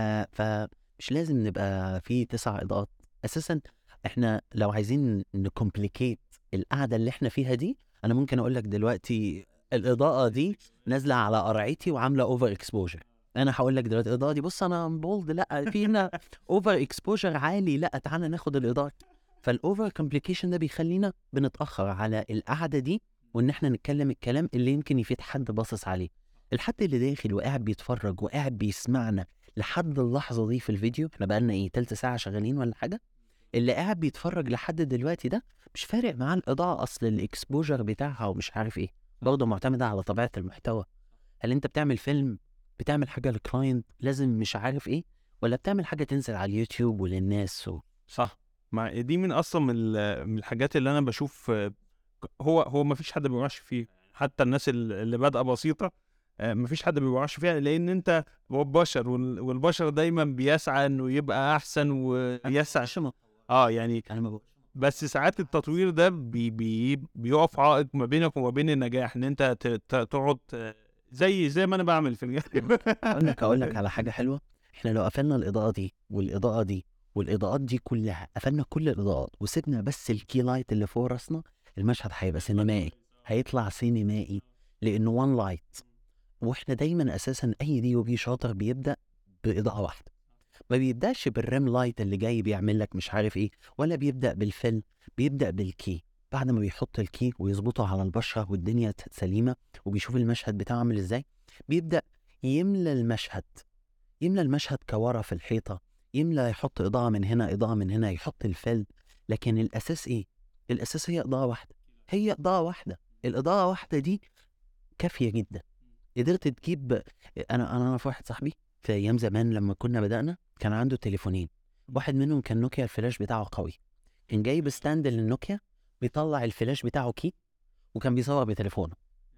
فمش لازم نبقى في تسع اضاءات اساسا. احنا لو عايزين نكمبليكيت القعده اللي احنا فيها دي، انا ممكن اقول لك دلوقتي الاضاءه دي نازله على قرعتي وعامله اوفر اكسبوجر. انا هقول لك دلوقتي الاضاءه دي بص انا بولد، لا في هنا اوفر اكسبوجر عالي، لا تعالى ناخد الاضاءه. فالاوفر كومبليكيشن ده بيخلينا بنتاخر على القعده دي، وان احنا نتكلم الكلام اللي يمكن يفيد حد باصص عليه. الحد اللي داخل وقاعد بيتفرج وقاعد بيسمعنا لحد اللحظه دي في الفيديو، احنا بقالنا ايه تلت ساعه شغالين ولا حاجه، اللي قاعد بيتفرج لحد دلوقتي ده مش فارق معاه الاضاءه، اصل الاكسبوجر بتاعها ومش عارف ايه، برضه معتمده على طبيعه المحتوى. هل انت بتعمل فيلم، بتعمل حاجه للكلاينت لازم مش عارف ايه، ولا بتعمل حاجه تنزل على اليوتيوب وللناس و... صح. ما دي من اصلا من ال- من الحاجات اللي انا بشوف، آه، هو هو ما فيش حد بيوعش فيه، حتى الناس ال- اللي بادئه بسيطه، آه، ما فيش حد بيوعش فيها، لان انت هو بشر، وال- والبشر دايما بيسعى انه يبقى احسن ويسعى. شمط. اه يعني انا ما بقولش بس ساعات التطوير ده بي بي بيقف عائق ما بينك وما بين النجاح، ان انت ت- ت- تقعد، آه، زي زي ما انا بعمل في الجانب. اقول لك اقول لك على حاجه حلوه. احنا لو قفلنا الاضاءه دي والاضاءه دي والاضاءات دي كلها، قفلنا كل الاضاءات وسيبنا بس الكي لايت اللي فوق راسنا، المشهد هيبقى سينمائي، هيطلع سينمائي، لانه وان لايت. واحنا دايما اساسا اي دي او بي شاطر بيبدا باضاءه واحده، ما بيبداش بالريم لايت اللي جاي بيعمل لك مش عارف ايه، ولا بيبدا بالفيلم، بيبدا بالكي. بعد ما بيحط الكي ويظبطه على البشره والدنيا ت- سليمه، وبيشوف المشهد بتاعه عامل ازاي، بيبدا يملى المشهد، يملى المشهد كورة في الحيطة، يملى يحط إضاءة من هنا إضاءة من هنا، يحط الفيلم. لكن الأساس إيه؟ الأساس هي إضاءة واحدة، هي إضاءة واحدة. الإضاءة واحدة دي كافية جدا. قدرت تجيب، أنا أنا أعرف واحد صاحبي في أيام زمان لما كنا بدأنا كان عنده تليفونين، واحد منهم كان نوكيا الفلاش بتاعه قوي، كان جايب ستاند للنوكيا بيطلع الفلاش بتاعه كي، وكان بيصور بتليفونه،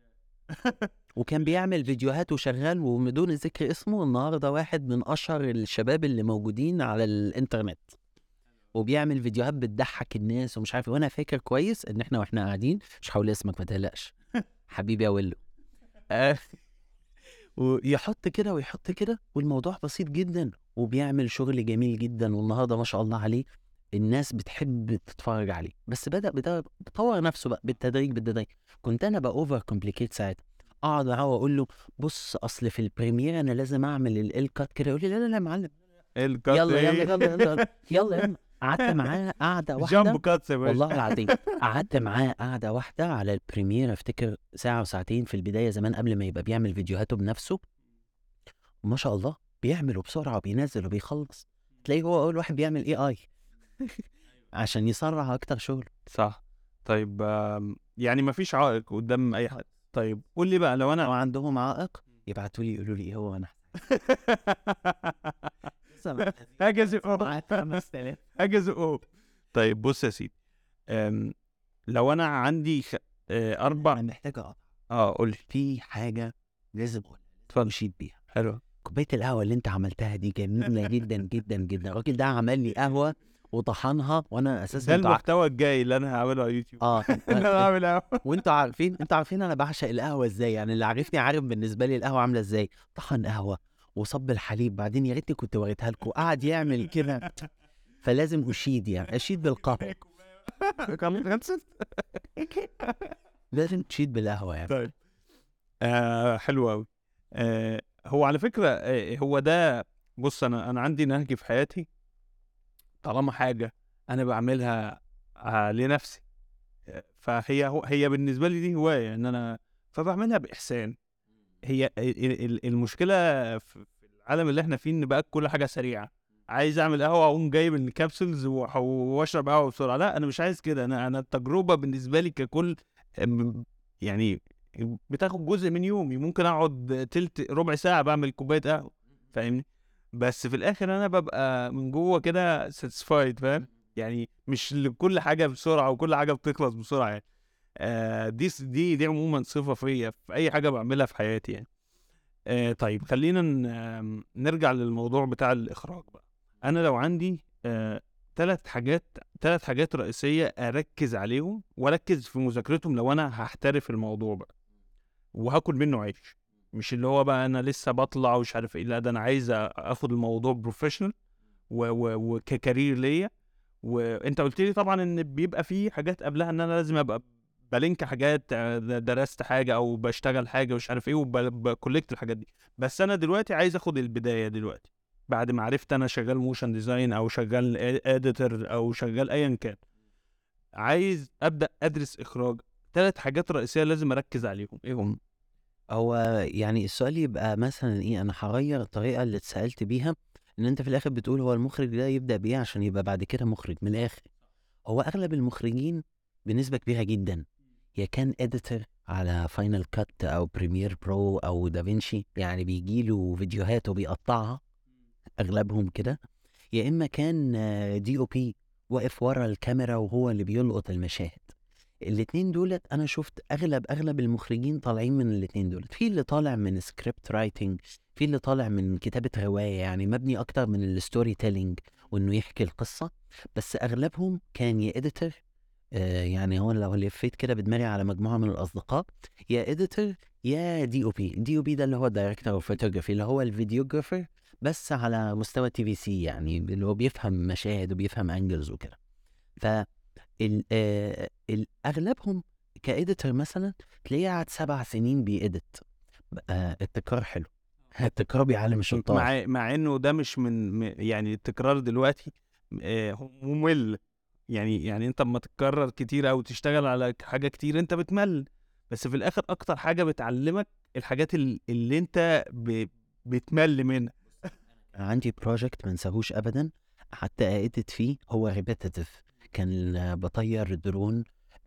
وكان بيعمل فيديوهات وشغال، وبدون ذكر اسمه النهارده واحد من اشهر الشباب اللي موجودين على الانترنت، وبيعمل فيديوهات بتضحك الناس ومش عارف إيه. وانا فاكر كويس ان احنا واحنا قاعدين، مش هقول اسمك ما تقلقش حبيبي يا ويلو، آه، ويحط كده ويحط كده، والموضوع بسيط جدا، وبيعمل شغل جميل جدا، والنهارده ما شاء الله عليه الناس بتحب تتفرج عليه. بس بدأ بدأ بطور نفسه بقى بالتدريج بالتدريج. كنت انا بقى اوفر كومبليكيت ساعتها، اقعد معاه واقول له بص اصل في البريمير انا لازم اعمل ال كات كده، يقول لي لا لا لا يا معلم، الكات يلا يلا ايه؟ يلا يلا يلا يلا. قعدت معاه قعده جامب واحده، كاتس يا باشا. والله العظيم قعدت معاه قعده واحده على البريمير، افتكر ساعه وساعتين في البدايه زمان قبل ما يبقى بيعمل فيديوهاته بنفسه، وما شاء الله بيعمله بسرعه وبينزل وبيخلص. تلاقيه هو اول واحد بيعمل اي اي عشان يسرع اكتر شغل. صح. طيب، آم، يعني ما فيش عائق قدام اي حد. طيب قول لي بقى، لو لو انا عندهم عائق يبعتوا لي يقولوا لي ايه هو، انا هاجز او معاك خمس آلاف. هاجز او طيب بص يا سيدي، آم، لو انا عندي خ... آه، انا اربع. محتاج اقطع اه قول لي. في حاجه لازم اقولها، اتفضل. اشيد بيها. حلو. كوبايه القهوه اللي انت عملتها دي جميله جدا جدا جدا. الراجل ده عمل لي قهوه وطحنها، وانا اساسا ده انتوا ع... المحتوى الجاي اللي انا هعمله على يوتيوب. اه ان انا اعمل قهوه. وانتوا عارفين انتوا عارفين انا بعشق القهوه ازاي، يعني اللي عارفني عارف بالنسبه لي القهوه عامله ازاي. طحن قهوه وصب الحليب، بعدين يا ريتني كنت وريتها لكم، قعد يعمل كده. فلازم اشيد، يعني اشيد بالقهوه، لازم تشيد بالقهوه يعني. طيب، آه حلو قوي. آه هو على فكره، آه هو ده. بص، انا انا عندي نهج في حياتي، طالما حاجه انا بعملها آه لنفسي، آه، فهي هو هي بالنسبه لي دي هوايه ان انا فبعملها باحسان. هي ال- ال- المشكله في في العالم اللي احنا فيه ان بقى كل حاجه سريعه. عايز اعمل قهوه اقوم جايب الكابسولز وأح- واشرب قهوه بسرعه. لا، انا مش عايز كده. انا انا التجربه بالنسبه لي ككل، أم، يعني بتاخد جزء من يومي. ممكن اقعد تلت ربع ساعه بعمل كوبايه قهوه، فاهمني؟ بس في الاخر انا ببقى من جوه كده ساتسفايد، فاهم؟ يعني مش كل حاجه بسرعه وكل حاجه بتخلص بسرعه يعني. آه دي دي دي عموما صفه فيا في اي حاجه بعملها في حياتي يعني. آه طيب خلينا ن- آم، نرجع للموضوع بتاع الإخراج بقى. أنا لو عندي آه ثلاث حاجات ثلاث حاجات رئيسيه اركز عليهم واركز في مذاكرتهم لو انا هحترف الموضوع بقى وهاكل منه عيش. مش اللي هو بقى انا لسه بطلع ومش عارف ايه، لا ده انا عايز اخد الموضوع بروفيشنال وككارير ليا. وانت قلت لي طبعا ان بيبقى فيه حاجات قبلها ان انا لازم ابقى بلينك حاجات، آه، درست حاجه او بشتغل حاجه ومش عارف ايه وبكولكت الحاجات دي. بس انا دلوقتي عايز اخد البدايه دلوقتي بعد ما عرفت انا شغال موشن ديزاين او شغال اديتور او شغال ايا كان، عايز ابدا ادرس اخراج. ثلاث حاجات رئيسيه لازم اركز عليهم، ايه هم؟ هو يعني السؤال يبقى مثلا ايه، انا هغير الطريقه اللي اتسالت بيها، ان انت في الاخر بتقول هو المخرج ده يبدا بايه عشان يبقى بعد كده مخرج. من الاخر هو اغلب المخرجين بنسبه كبيره جدا يا كان اديتور على فاينل كات او بريمير برو او دافينشي، يعني بيجيله فيديوهات وبيقطعها اغلبهم كده، يا اما كان دي او بي واقف ورا الكاميرا وهو اللي بيلقط المشاهد. الاتنين دولت انا شفت اغلب اغلب المخرجين طالعين من الاتنين دولت. في اللي طالع من سكريبت رايتنج، في اللي طالع من كتابة رواية، يعني مبني اكتر من الستوري تيلينج وانه يحكي القصة. بس اغلبهم كان يا اديتور، آه يعني هو لو لفيت كده بدماغي على مجموعة من الاصدقاء، يا اديتور يا دي او بي. دي او بي ده اللي هو دايركتور اوف فوتوغرافي، اللي هو الفيديوجرافر بس على مستوى تي في سي، يعني اللي هو بيفهم مشاهد وبيفهم انجلز وكده. ف ال آآ ال أغلبهم كeditor مثلًا تلاقيه قعد سبع سنين بيedit. آآ التكرار حلو، التكرار بيعلّم الشطار. مع مع انه ده مش من م- يعني التكرار دلوقتي آه، هو ممل. يعني يعني انت اما تتكرر كتير او تشتغل على حاجه كتير انت بتمل. بس في الاخر اكتر حاجه بتعلمك الحاجات ال- اللي انت ب... بتمل منها. عندي project ما انساهوش أبدًا، قعدت أedit فيه، هو repetitive. كان باطيّر درون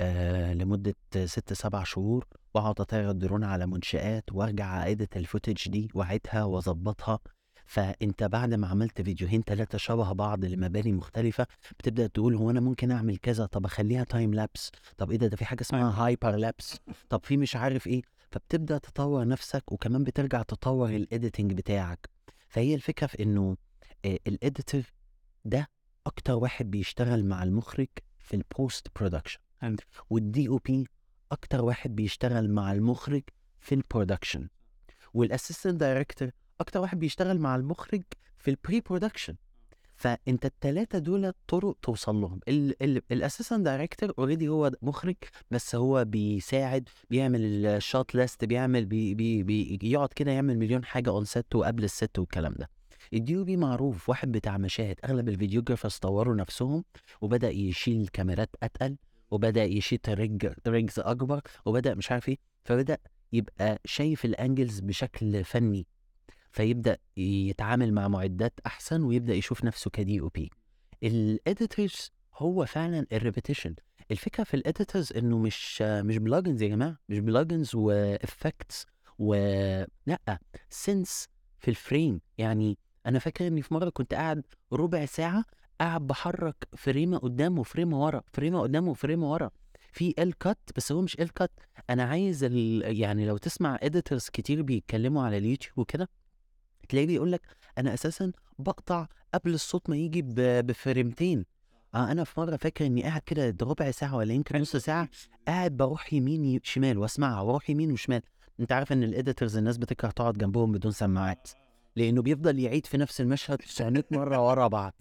آآ لمدة ستة، سبعة شهور، واقعد أطيّر الدرون على منشآت وارجع أedit الfootage دي واعيدها واضبّطها. فأنت بعد ما عملت فيديوهين تلاتة شبه بعض لمباني مختلفة، بتبدأ تقول هو أنا ممكن أعمل كذا، طب أخلّيها time lapse، طب إيه ده، ده في حاجة اسمها hyper lapse، طب في مش عارف إيه. فبتبدأ تطوّر نَفْسك وكمان بترجع تطوّر الediting بتاعك. فهي الفكرة في إنه آآ الeditor ده أكتر واحد بيشتغل مع المُخرج في الpost production، حلو. والDOP أكتر واحد بيشتغل مع المُخرج في الproduction، والassistant director أكتر واحد بيشتغل مع المُخرج في الpre production. فأنت التلاتة دُولة طُرق توصل لهم. ال ال الassistant director already هو د مُخرج، بس هو بيساعد، بيعمل الshot list، بيعمل بي بي بي يقعد كده يعمل مليون حاجة on set وقبل الset والكلام ده. الDOP معروف، واحد بتاع مشاهد. أغلب الvideographers طوّروا نَفْسهم وبدأ يشيل كاميرات أتقل وبدأ يشيل rig rigs أكبر وبدأ مش عارف إيه، فبدأ يبقى شايف الangles بشكل فني، فيبدأ يتعامل مع معدات أحسن ويبدأ يشوف نفسه كدي او بي. الإديتورز هو فعلا الريبيتيشن. الفكرة في الإديتورز إنه مش مش بلجنز يا جماعة، مش بلجنز وإفكتس و لأ، سنس في الفريم. يعني أنا فاكر إني في مرة كنت قاعد ربع ساعة قاعد بحرك فريمة قدام وفريمة ورا، فريمة قدام وفريمة ورا، في ال كات بس هو مش ال كات. أنا عايز ال... يعني لو تسمع إديتورز كتير بيتكلموا على اليوتيوب وكده، تلاقيه بيقول لك انا اساسا بقطع قبل الصوت ما يجي ب- بفريمتين. اه انا في مره فاكر اني قاعد كده ده ربع ساعه ولا يمكن نص ساعه قاعد بروح يمين ي- شمال واسمعها واروح يمين وشمال. انت عارف ان الاديتورز الناس بتكره تقعد جنبهم بدون سماعات، لانه بيفضل يعيد في نفس المشهد تسعمية مره ورا بعض.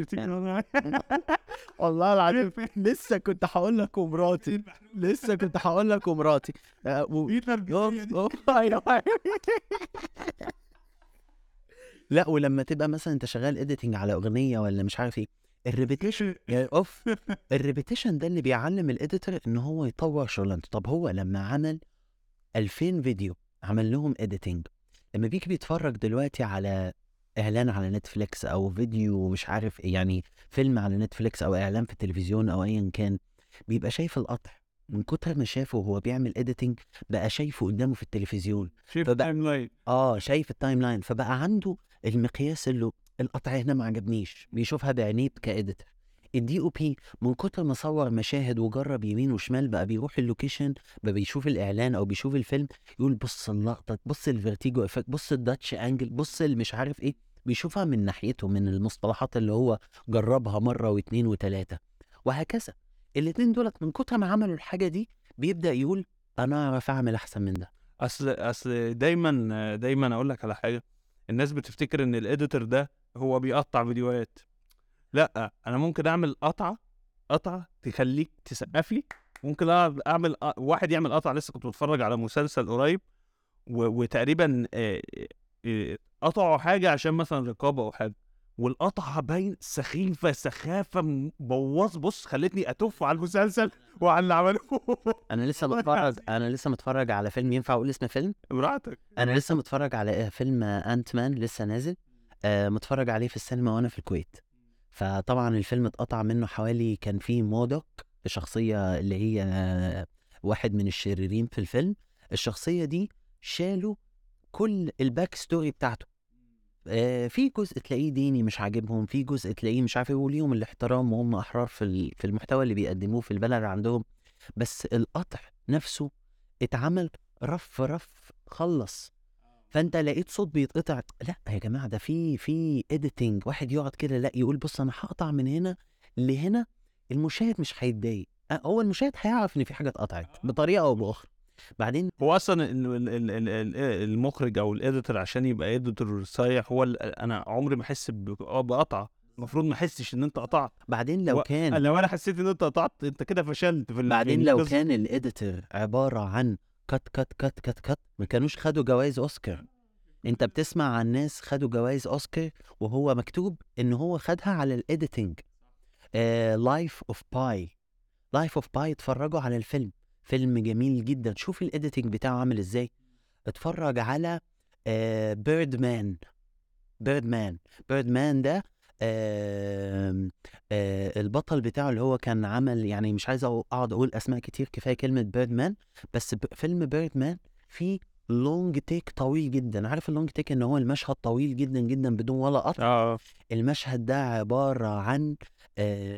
والله العظيم لسه كنت هقول لك ومراتي، لسه كنت هقول لك ومراتي. آه، و... أوف، أيوة. لا، ولما تبقى مثلا انت شغال اديتنج على اغنيه ولا مش عارف ايه، الريبيتيشن يعني اوف، الريبيتيشن ده اللي بيعلم الاديتور ان هو يطور شغلانته. طب هو لما عمل ألفين فيديو عمل لهم اديتنج، لما بيجي بيتفرج دلوقتي على اعلان على نتفليكس او فيديو مش عارف إيه، يعني فيلم على نتفليكس او اعلان في التلفزيون او ايا كان، بيبقى شايف القطع من كتر ما شافه وهو بيعمل اديتنج، بقى شايفه قدامه في التلفزيون. شيف فبقى تايم لاين. اه شايف التايم لاين، فبقى عنده المقياس اللي القطع هنا ما عجبنيش، بيشوفها بعينيه كإديتور. الدي او بي من كتر ما صور مشاهد وجرب يمين وشمال، بقى بيروح اللوكيشن، بقى بيشوف الاعلان او بيشوف الفيلم، يقول بص اللقطه، بص الفيرتيجو افكت، بص الداتش انجل، بص مش عارف ايه. بيشوفها من ناحيته، من المصطلحات اللي هو جربها مرة واتنين وتلاتة وهكذا. الاتنين دولت من كتر ما عملوا الحاجة دي بيبدأ يقول أنا أعرف أعمل أحسن من ده. اصل اصل دايما دايما اقول لك على حاجه، الناس بتفتكر ان الاديتور ده هو بيقطع فيديوهات. لا، انا ممكن اعمل قطعه قطعه تخليك تسقف لي، ممكن أقعد اعمل ق- واحد يعمل قطعه. لسه كنت بتفرج على مسلسل قريب و... وتقريبا آه، آه، قطعوا حاجه عشان مثلا رقابه او حاجه، والقطعه باين سخيفه سخافه مبوظ، بص خلتني اتف على المسلسل وعلى اللي عملوه. أنا لسه والله متفرج العظيم. أنا لسه متفرج على فيلم، ينفع أقول اسم فيلم؟ براحتك. أنا لسه متفرج على فيلم أنت مان لسه نازل، آه، متفرج عليه في السينما وأنا في الكويت. فطبعا الفيلم اتقطع منه حوالي، كان فيه مودوك الشخصية اللي هي آه، واحد من الشريرين في الفيلم. الشخصية دي شالوا كل الباك ستوري بتاعته. آه، في جزء تلاقيه ديني مش عاجبهم، في جزء تلاقيه مش عارف ايه، وليهم الاحترام وهم احرار في ال- في المحتوى اللي بيقدموه في البلد عندهم. بس القطع نفسه اتعمل رف رف خلص. فانت لقيت صوت بيتقطع، لا يا جماعه ده في في اديتنج، واحد يقعد كده لا يقول بص انا هقطع من هنا لهنا، المشاهد مش هيتضايق. أه، هو المشاهد هيعرف ان في حاجه اتقطعت بطريقه او باخرى. بعدين هو اصلا ال- ال- ال- ال- ال- المخرج او الاديتور عشان يبقى اديتور صايع، هو ال- انا عمري ما احس ب- آه بقطعه. المفروض ما احسش ان انت قطعت. بعدين لو و... كان لو انا حسيت ان انت قطعت، انت كده فشلت في ال- في بعدين لو القصه. كان الاديتور عباره عن كت كت كت كت كت ما كانوش خدوا جوائز اوسكار. انت بتسمع عن ناس خدوا جوائز اوسكار وهو مكتوب ان هو خدها على الايديتنج. لايف اوف باي لايف اوف باي اتفرجوا على الفيلم، فيلم جميل جدا. شوف الايديتنج بتاعه عامل ازاي. اتفرج على بيرد مان بيرد مان بيرد مان ده، آه آه البطل بتاعه اللي هو كان عمل، يعني مش عايز أقو- اقعد اقول اسماء كتير، كفايه كلمه بيرد مان. بس ب- فيلم بيرد مان فيه لونج تيك طويل جدا. عارف اللونج تيك ان هو المشهد طويل جدا جدا بدون ولا قطع. اه، المشهد ده عباره عن آه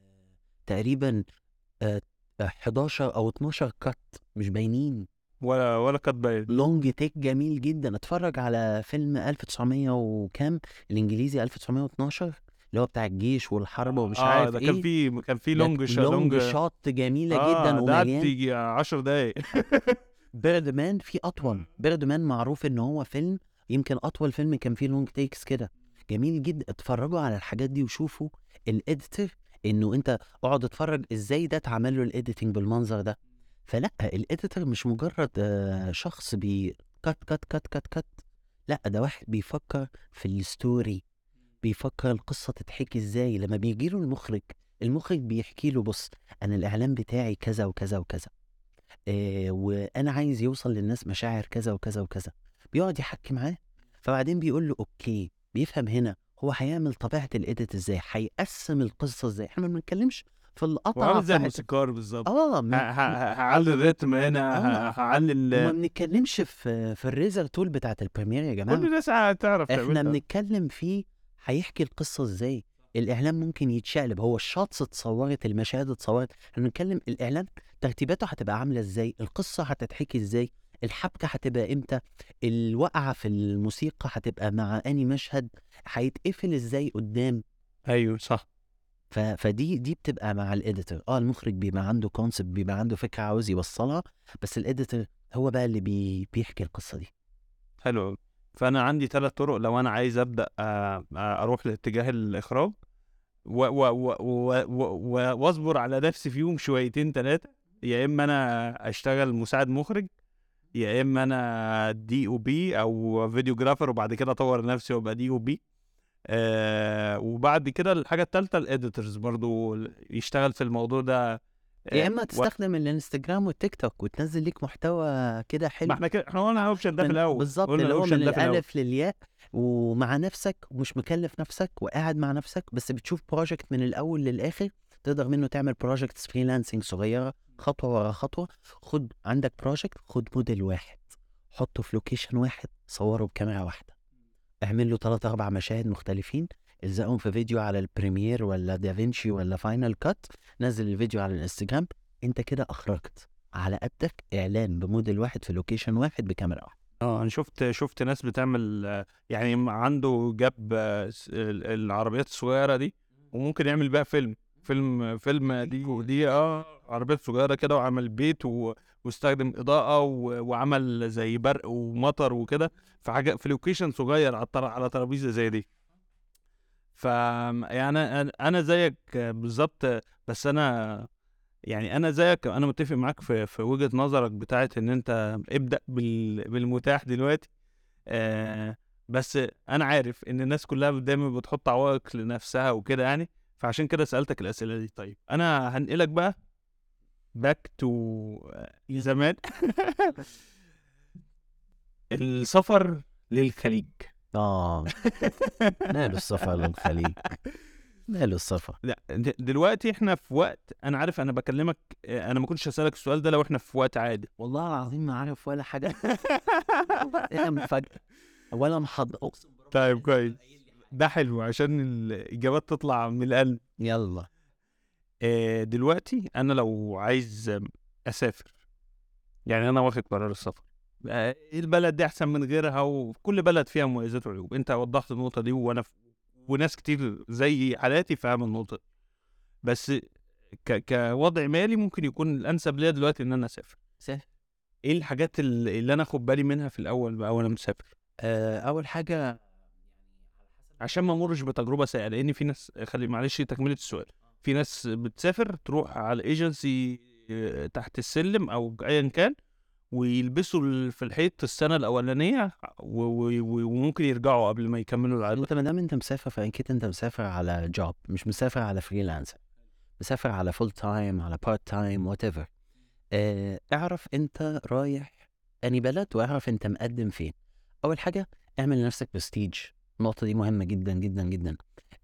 تقريبا آه حداشر او اتناشر كات مش باينين. ولا ولا كانت باين. لونج تيك جميل جدا. اتفرج على فيلم ألف وتسعمية وكام، الانجليزي ألف وتسعمية واتناشر اللي هو بتاع الجيش والحرب ومش اه، عارف ده كان ايه. في كان في ده لونج شا لونج لونج. شوت جميلة اه، جدا ده قعد ومليان. يجي عشر دقايق. بيرد مان في اطول. بيرد مان معروف ان هو فيلم يمكن اطول فيلم كان فيه لونج تيكس كده، جميل جدا. اتفرجوا على الحاجات دي وشوفوا الاديتور، انه انت اقعد اتفرج ازاي ده اتعمل له الايديتنج بالمنظر ده. فلا الاديتور مش مجرد آه، شخص بي كت كت كت كت كت لا ده واحد بيفكر في الستوري، بيفكر القصة تتحكي ازاي. لما بيجي له المخرج، المخرج بيحكي له بص انا الاعلان بتاعي كذا وكذا وكذا، آه وانا عايز يوصل للناس مشاعر كذا وكذا وكذا، بيقعد يحكي معاه. فبعدين بيقول له اوكي، بيفهم هنا هو هيعمل طبيعة الإيديت ازاي، هيقسم القصة ازاي. احنا ما بنتكلمش في القطعة وعامل زي بتاعت الموسيقار بالظبط. اه ه- من... ه- هعلي الريتم هنا، اه ه- هعلي وما ال- بنتكلمش في في الريزر تول بتاعت البريمير يا كل جماعة. الناس هتعرف احنا تعملها. بنتكلم فيه هيحكي القصة ازاي. الاعلان ممكن يتشقلب، هو الشوتس اتصورت، المشاهد اتصورت، احنا بنتكلم الاعلان ترتيباته هتبقى عاملة ازاي، القصة هتتحكي ازاي، الحبكة هتبقى امتى، الوقعة في الموسيقى هتبقى مع اني مشهد، هيتقفل ازاي قدام. ايوه صح. ف... فدي دي بتبقى مع الاديتور. اه المخرج بيبقى عنده كونسبت، بيبقى عنده فكرة عاوز يوصلها، بس الاديتور هو بقى اللي بي... بيحكي القصة دي. حلو أوي. فانا عندي ثلاث طرق لو انا عايز ابدا آه، آه، اروح لاتجاه الاخراج، و- و- و- و- و- واصبر على نفسي فيهم شويتين ثلاثه. يا اما انا اشتغل مساعد مخرج، يا اما انا دي او بي او فيديوجرافر، وبعد كده اطور نفسي وابقى دي او بي. آه وبعد كده الحاجه الثالثه الاديتورز برضو يشتغل في الموضوع ده. يا آه اما و... تستخدم الانستجرام والتيك توك وتنزل ليك محتوى كده ما حلو. احنا كده احنا قلنا الاوبشن ده في من الاول، بالظبط قلنا اللي هو الاوبشن من ده في الاول. الالف للياء، ومع نفسك ومش مكلف نفسك وقاعد مع نفسك، بس بتشوف بروجكت من الاول للاخر، تقدر منه تعمل بروجكتس فريلانسنج صغيره خطوه ورا خطوه. خد عندك بروجكت، خد موديل واحد حطه في لوكيشن واحد، صوره بكاميرا واحده، اعمل له ثلاث اربع مشاهد مختلفين، الزقهم في فيديو على البريمير ولا دافينشي ولا فاينل كات، نزل الفيديو على الانستجرام. انت كده اخرجت على قدك اعلان بموديل واحد في لوكيشن واحد بكاميرا واحده. اه انا شفت شفت ناس بتعمل آه، يعني م- عنده جاب آه، س- ال- العربيات الصغيره دي وممكن يعمل بقى فيلم فيلم فيلم دي ودي اه عربيات صغيره كده، وعمل بيت و... واستخدم اضاءه و... وعمل زي برق ومطر وكده في حاجه في لوكيشن صغير على الطر... على ترابيزه زي دي. ف يعني انا انا زيك بالظبط. بس انا يعني انا زيك، انا متفق معاك في في وجهة نظرك بتاعت ان انت ابدأ بال... بالمتاح دلوقتي. آه بس انا عارف ان الناس كلها دايما بتحط عوائق لنفسها وكده يعني، فعشان كده سألتك الأسئلة دي. طيب انا هنقلك بقى باك تو زمان. السفر للخليج. اه، ماله السفر للخليج؟ ماله السفر؟ لا د- دلوقتي احنا في وقت، انا عارف انا بكلمك، آه، انا ما كنتش هسألك السؤال ده لو احنا في وقت عادي. والله العظيم ما عارف ولا حاجه. ايه مفاجاه ولا محضر، اقسم برب طيب العزة ولا كويس، قايل لي حاجه. ده حلو عشان الإجابات تطلع من القلب. يلا. آه، دلوقتي أنا لو عايز آم، أسافر، يعني أنا واخد قرار السفر، آه، البلد دي أحسن من غيرها، وكل بلد فيها مميزات وعيوب، أنت وضحت النقطة دي، وأنا ف... وناس كتير زي حالاتي فاهم النقطة دي. بس ك... كوضع مالي ممكن يكون الأنسب ليا دلوقتي إن أنا أسافر. سهل. إيه الحاجات اللي, اللي أنا أخد بالي منها في الأول بقى وأنا مسافر، آه اول حاجه، عشان ما امرش بتجربه سيئه؟ لان في ناس، خلي معلش تكمله السؤال، في ناس بتسافر تروح على ايجنسي تحت السلم او ايا كان، ويلبسوا ال- في الحيط السنه الاولانيه و- و- و- وممكن يرجعوا قبل ما يكملوا العقد. انت ما دام انت مسافر فاكيد انت مسافر على جوب، مش مسافر على فريلانسر، مسافر على فول تايم، على بارت تايم، وات ايفر. اعرف انت رايح اني بلد، واعرف انت مقدم فين. اول حاجه اعمل لنفسك برستيج، النقطه دي مهمه جدا جدا جدا.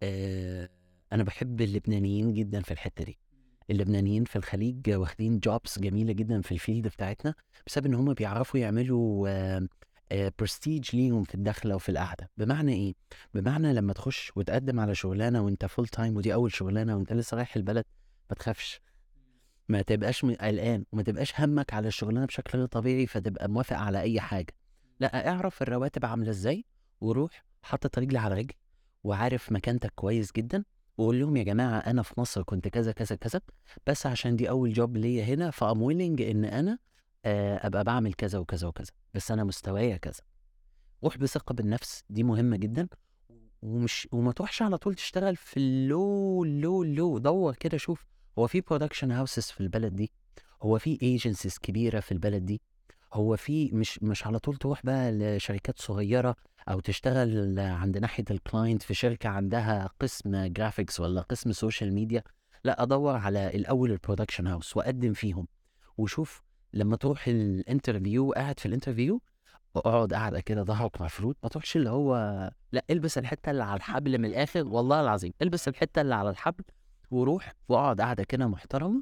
آه انا بحب اللبنانيين جدا في الحته دي. اللبنانيين في الخليج واخدين جوبس جميله جدا في الفيلد بتاعتنا، بسبب ان هم بيعرفوا يعملوا آه آه برستيج ليهم في الدخله وفي القعده. بمعنى ايه؟ بمعنى لما تخش وتقدم على شغلانه وانت فول تايم، ودي اول شغلانه وانت لسه رايح البلد، ما تخافش، ما تبقاش م- قلقان، وما تبقاش همك على الشغلانه بشكل غير طبيعي فتبقى موافق على اي حاجه. لا، اعرف الرواتب عامله ازاي، وروح حاطط رجل على رجل، وعارف مكانتك كويس جدا، وقول لهم يا جماعه انا في مصر كنت كذا كذا كذا، بس عشان دي اول جوب ليا هنا فام ويلنج ان انا آه، ابقى بعمل كذا وكذا وكذا، بس انا مستوايا كذا. روح بثقه بالنفس، دي مهمه جدا. ومش وما تروحش على طول تشتغل في اللو لو لو دور كده، شوف هو في برودكشن هاوسز في البلد دي، هو في ايجنسيز كبيره في البلد دي، هو في مش مش على طول تروح بقى لشركات صغيره، او تشتغل عند ناحيه الكلاينت في شركه عندها قسم جرافيكس ولا قسم سوشيال ميديا. لا، ادور على الاول البرودكشن هاوس واقدم فيهم، وشوف لما تروح الانترفيو، قاعد في الانترفيو اقعد قاعده كده ظهرك مفروض، ما تروحش اللي هو، لا، البس الحته اللي على الحبل من الاخر، والله العظيم البس الحته اللي على الحبل وروح واقعد قاعده كده محترمه،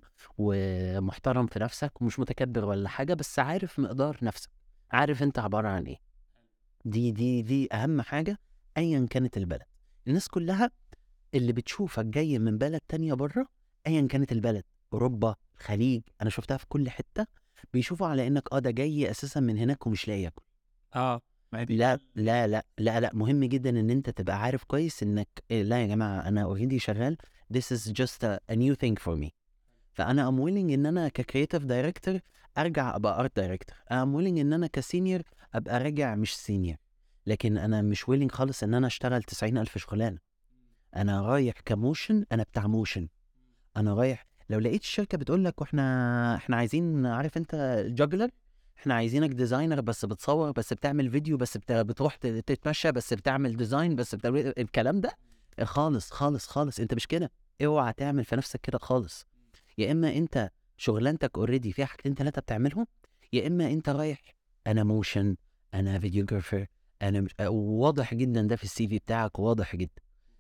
ومحترم في نفسك ومش متكبر ولا حاجه، بس عارف مقدار نفسك، عارف انت عباره عن ايه. دي دي دي اهم حاجه. ايا كانت البلد، الناس كلها اللي بتشوفك جاي من بلد تانية بره، ايا كانت البلد، اوروبا، خليج، انا شفتها في كل حته، بيشوفوا على انك اه ده جاي اساسا من هناك ومش لاقي ياكل. اه ما هي دي. لا لا لا لا لا، مهم جدا ان انت تبقى عارف كويس انك إيه، لا يا جماعه انا اوريدي شغال، this is just a, a new thing for me. فانا ام willing ان انا ككرييتيف دايركتور ارجع ابقى ارت دايركتور، ام willing ان انا كسينيور ابقى راجع مش سينيور، لكن انا مش willing خالص ان انا اشتغل تسعين الف شغلانه. انا رايح كموشن، انا بتاع موشن، انا رايح. لو لقيت الشركه بتقول لك واحنا احنا عايزين، عارف انت الجاجلر، احنا عايزينك ديزاينر بس بتصور بس بتعمل فيديو بس بت... بتروح ت- تتمشى بس بتعمل ديزاين بس بتعمل الكلام ده، خالص خالص خالص انت مش كده. اوعى تعمل في نفسك كده خالص. يا اما انت شغلانتك اوريدي فيها حاجتين ثلاثه بتعملهم، يا اما انت رايح انا موشن، انا فيديوجرافر، انا مش... واضح جدا ده في السي في بتاعك، واضح جدا،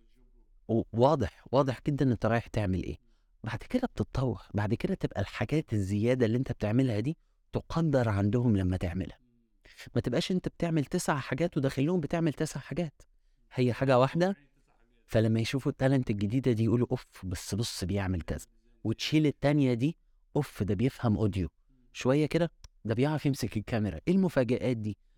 واضح واضح جدا انت رايح تعمل ايه. بعد كده بتتطور، بعد كده تبقى الحاجات الزيادة اللي انت بتعملها دي تقدر عندهم لما تعملها. ما تبقاش انت بتعمل تسع حاجات وداخلهم بتعمل تسع حاجات، هي حاجة واحدة. فلما يشوفوا التالنت الجديدة دي يقولوا اوف، بس بص بيعمل كذا، وتشيل التانية دي، اوف ده بيفهم اوديو شوية كده، ده بيعرف يمسك الكاميرا، ايه المفاجآت دي،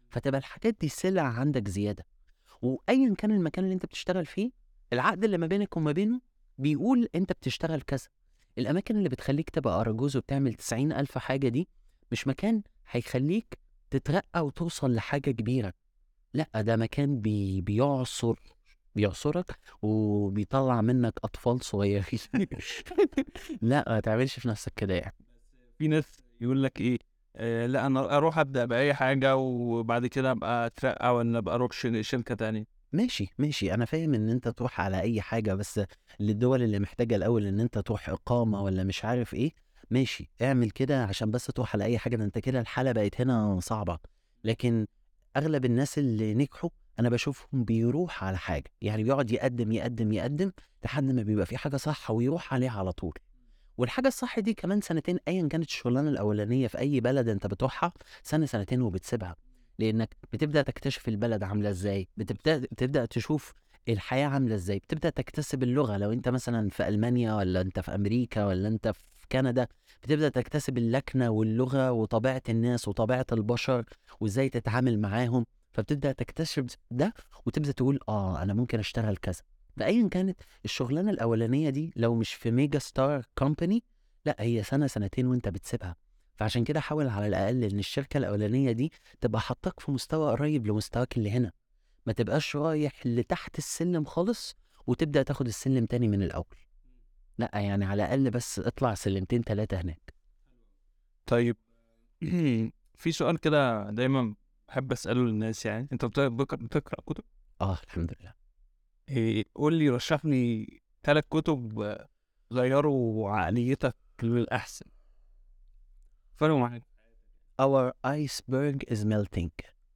فتبقى الحاجات دي سلع عندك زيادة. وأيًا كان المكان اللي أنت بتشتغل فيه، العقد اللي ما بينك وما بينه بيقول أنت بتشتغل كذا. الأماكن اللي بتخلّيك تبقى أراجوز وبتعمل تسعين ألف حاجة دي، مش مكان هيخلّيك تترقّى وتوصل لحاجة كبيرة، لأ ده مكان بي بيعصر بيعصرك وبيطلّع منك أطفال صغيّرين. لأ ما تعملش في نَفْسك كده يعني. في ناس يقول لك إيه، آآ لأ أنا أروح أبدأ بأي حاجة وبعد كده أبقى أترقّى والّا أبقى أروح ش شركة تانية. ماشي، ماشي، أنا فاهم إن أنت تروح على أي حاجة، بس للدول اللي محتاجة الأول إن أنت تروح إقامة والّا مش عارف إيه، ماشي، اعمل كده عشان بس تروح على أي حاجة، ده أنت كده الحالة بقت هنا صعبة. لكن أغلب الناس اللي نجحوا أنا باشوفهم بيروح على حاجة، يعني بيقعد يقدّم، يقدّم، يقدّم لحد ما بيبقى في حاجة صح ويروح عليها على طول. والحاجة الصح دي كمان سنتين أيًا كانت الشغلانة الأولانية في أي بلد أنت بتروحها، سنة سنتين وبتسيبها، لإنك بتبدأ تكتشف البلد عاملة إزاي، بتبدأ بتبدأ تشوف الحياة عاملة إزاي، بتبدأ تكتسب اللغة لو أنت مثلًا في ألمانيا والّا أنت في أمريكا والّا أنت في كندا، بتبدأ تكتسب اللكنة واللغة وطبيعة الناس وطبيعة البشر وإزاي تتعامل معاهم، فبتبدأ تكتشف ده وتبدأ تقول آه أنا ممكن أشتغل كذا. فأيًا كانت الشغلانة الأولانية دي لو مش في ميجا ستار كومباني، لأ هي سنة سنتين وأنت بتسيبها. فعشان كده حاول على الأقل إن الشركة الأولانية دي تبقى حاطاك في مستوى قريب لمستواك اللي هنا، ما تبقاش رايح لتحت السلم خالص وتبدأ تاخد السلم تاني من الأول، لأ يعني على الأقل بس اطلع سلمتين تلاتة هناك. طيب في سؤال كده دايمًا باحب أسأله للناس يعني، أنت بت بك بتقرأ كُتب؟ آه الحمد لله. آآ قُل لي رشّح لي ثلاث كُتب آه، غيّروا عقليتك للأحسن، فرقوا معاك. Our iceberg is melting.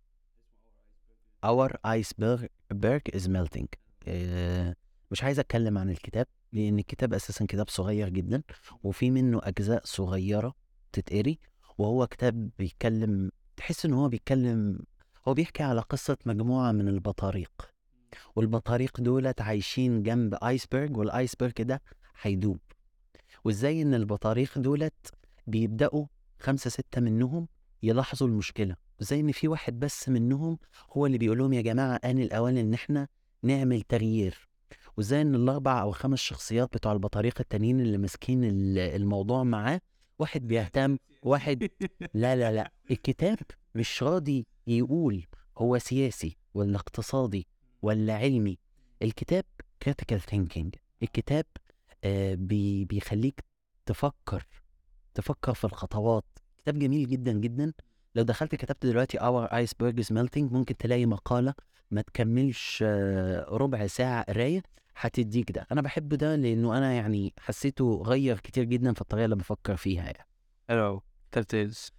Our iceberg berg is melting. آآ مش عايز أتكلم عن الكتاب، لإن الكتاب أساسًا كتاب صغير جدًا، وفي منه أجزاء صغيرة تتقري، وهو كتاب بيتكلم تحس إن هو بيتكلم هو بيحكي على قصة مجموعة من البطاريق، والبطاريق دُولة عايشين جنب iceberg والiceberg ده هيدوب، وإزاي إن البطاريق دُولة بيبدأوا خمسة، ستة منهم يلاحظوا المشكلة، وإزاي إن في واحد بس منهم هو اللي بيقول لهم يا جماعة آن الأوان إن إحنا نعمل تغيير، وإزاي إن الأربع أو خمس شخصيات بتوع البطاريق التانيين اللي ماسكين ال الموضوع معاه، واحد بيهتم، واحد لا، لا، لأ، الكتاب مش راضي يقول هو سياسي والّا اقتصادي والّا علمي، الكتاب critical thinking. الكتاب آآ بي بيخلّيك تفكّر، تفكّر في الخطوات. كتاب جميل جدًا، جدًا. لو دخلت كتبت دلوقتي our iceberg is melting ممكن تلاقي مقالة ما تكمّلش آه، ربع ساعة قراية هتدّيك ده. أنا باحب ده لإنه أنا يعني حسّيته غيّر كتير جدًا في الطريقة اللي بافكّر فيها يعني. حلو أوي، تلتاز.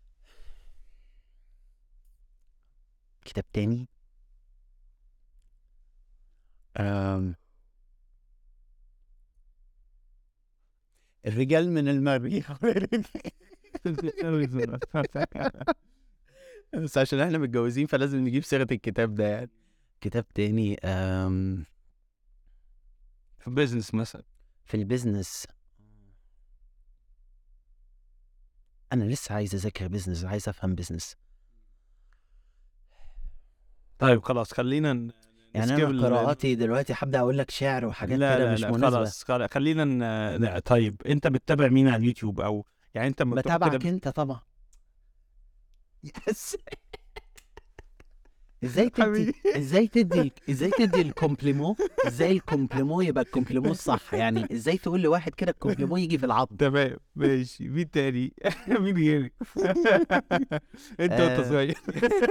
كتاب تاني آمم الرجال من المريخ. بس عشان إحنا متجوّزين فلازم نجيب سيرة الكتاب ده يعني. كتاب تاني آمم في business مثلًا. في الbusiness أنا لسه عايز أذاكر business، عايز أفهم business. طيب خلاص خلّينا ن يعني نskip أنا ال ال قراءاتي دلوقتي هابدأ أقول لك شعر وحاجات لا، كده لا، مش لأ مناسبة. خلاص خل خلّينا ن ن طيب أنت بتتابع مين على اليوتيوب أو يعني أنت أمّا بتروح كده باتابعك ب أنت طبعًا. يس إزاي تدّي حبيبي. إزاي تدّي إزاي تدّي الكومبليمون إزاي الكومبليمون يبقى الكومبليمون الصح، يعني إزاي تقول لواحد كده الكومبليمون ييجي في العض. تمام ماشي، مين تاني؟ مين غيري؟ أنت وأنت آآ صغير.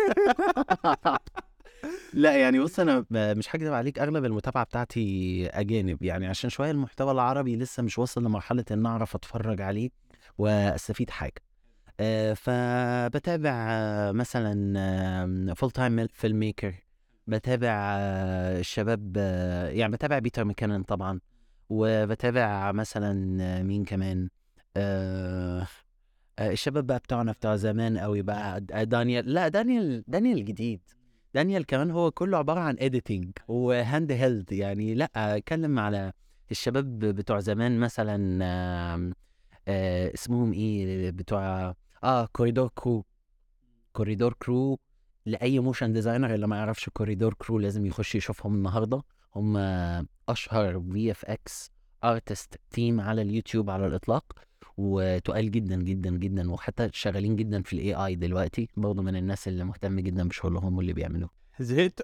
لأ يعني بُص أنا ب مش هاكدب عليك أغلب المتابعة بتاعتي أجانب، يعني عشان شوية المحتوى العربي لسه مش واصل لمرحلة إن أعرف أتفرّج عليه وأستفيد حاجة. آآ فباتابع مثلًا آمم full time filmmaker، باتابع الشباب آه، يعني باتابع بيتر ماكينون طبعًا، وباتابع مثلًا آه، مين كمان، آآ آآ الشباب بقى بتوعنا بتوع زمان أوي بقى د دانيال لأ دانيال دانيال جديد، دانيال كمان هو كلّه عبارة عن editing وhand held يعني لأ اتكلم على الشباب بتوع زمان مثلًا آمم آآ اسمهم إيه بتوع آه كوريدور كرو، كوريدور كرو لاي موشن ديزاينر اللي ما يعرفش كوريدور كرو لازم يخش يشوفهم النهارده. هم اشهر في اف اكس ارتست تيم على اليوتيوب على الاطلاق، وتقال جدا جدا جدا، وحتى شغالين جدا في الاي اي دلوقتي، برضه من الناس اللي مهتم جدا بشغلهم واللي بيعملوه. زهقت؟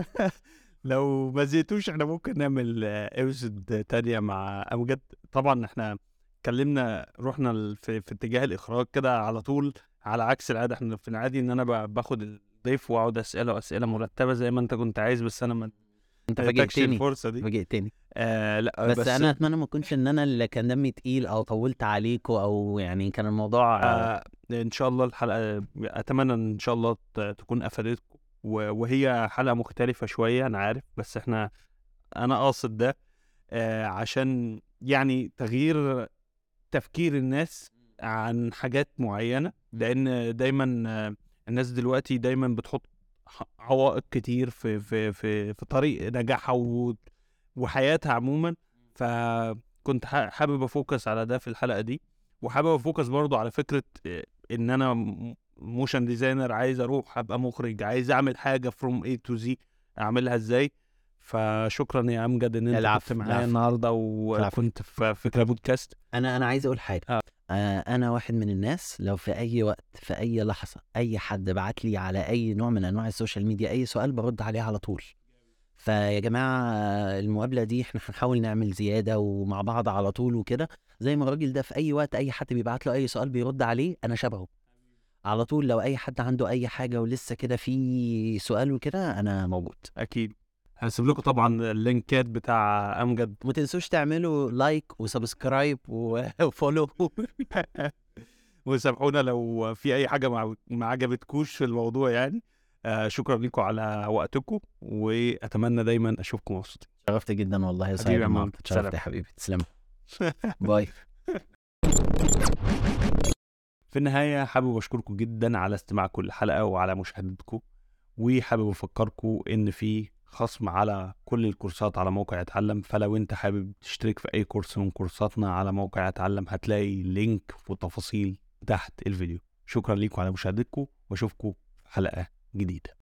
لو ما زهقتوش احنا ممكن نعمل ايبسود تانية مع امجد. طبعا احنا اتكلمنا رحنا ال- في, في اتجاه الاخراج كده على طول، على عكس العاده. احنا في العادي ان انا ب- باخد الضيف واقعد اساله اسئله مرتبه زي ما انت كنت عايز، بس انا ما انت اديتكش فاجئتني الفرصه دي. فاجئتني آه لا بس, بس انا اتمنى ما اكونش ان انا اللي كان دمي تقيل او طولت عليكم، او يعني كان الموضوع آه، آه ان شاء الله الحلقه اتمنى ان شاء الله ت- تكون افادتكم، و- وهي حلقه مختلفه شويه انا عارف، بس احنا انا قاصد ده آه عشان يعني تغيير تفكير الناس عن حاجات معينة، لأن دايما آه، الناس دلوقتي دايما بتحط ح- عوائق كتير في في في في طريق نجاحها و- وحياتها عموما. فكنت ح- حابب أفوكس على ده في الحلقة دي، وحابب أفوكس برضو على فكرة آه، إن أنا موشن ديزاينر، عايز أروح أبقى مخرج، عايز أعمل حاجة from A to Z، أعملها إزاي. فشكرا يا أمجد إن أنت كنت العفو معايا العفو النهاردة العفو. وكنت في فكرة بودكاست. انا انا عايز اقول حاجه. آه. آه انا واحد من الناس، لو في اي وقت في اي لحظه اي حد بعت لي على اي نوع من انواع السوشيال ميديا اي سؤال برد عليه على طول. فيا جماعه آه، المقابله دي احنا هنحاول نعمل زياده ومع بعض على طول وكده، زي ما الراجل ده في اي وقت اي حد بيبعت له اي سؤال بيرد عليه، انا شبهه على طول. لو اي حد عنده اي حاجه ولسه كده في سؤال وكده انا موجود. اكيد هسيب لكم طبعا اللينكات بتاع امجد. ما تنسوش تعملوا لايك وسبسكرايب و- وفولو. وسامحونا لو في اي حاجه ما ما عجبتكوش في الموضوع يعني. آه شكرا لكم على وقتكم، واتمنى دايما اشوفكم مبسوطين. شرفت جدا والله يا حبيبي سعيد يا النهارده، مهند. شرفت سلام. يا حبيبي، تسلم. باي. في النهايه حابب اشكركم جدا على استماعكم الحلقه وعلى مشاهدتكم، وحابب افكركم ان في خصم على كل الكورسات على موقع اتعلم. فلو انت حابب تشترك في اي كورس من كورساتنا على موقع اتعلم هتلاقي لينك وتفاصيل تحت الفيديو. شكرا لكم على مشاهدتكم، واشوفكم في حلقة جديدة.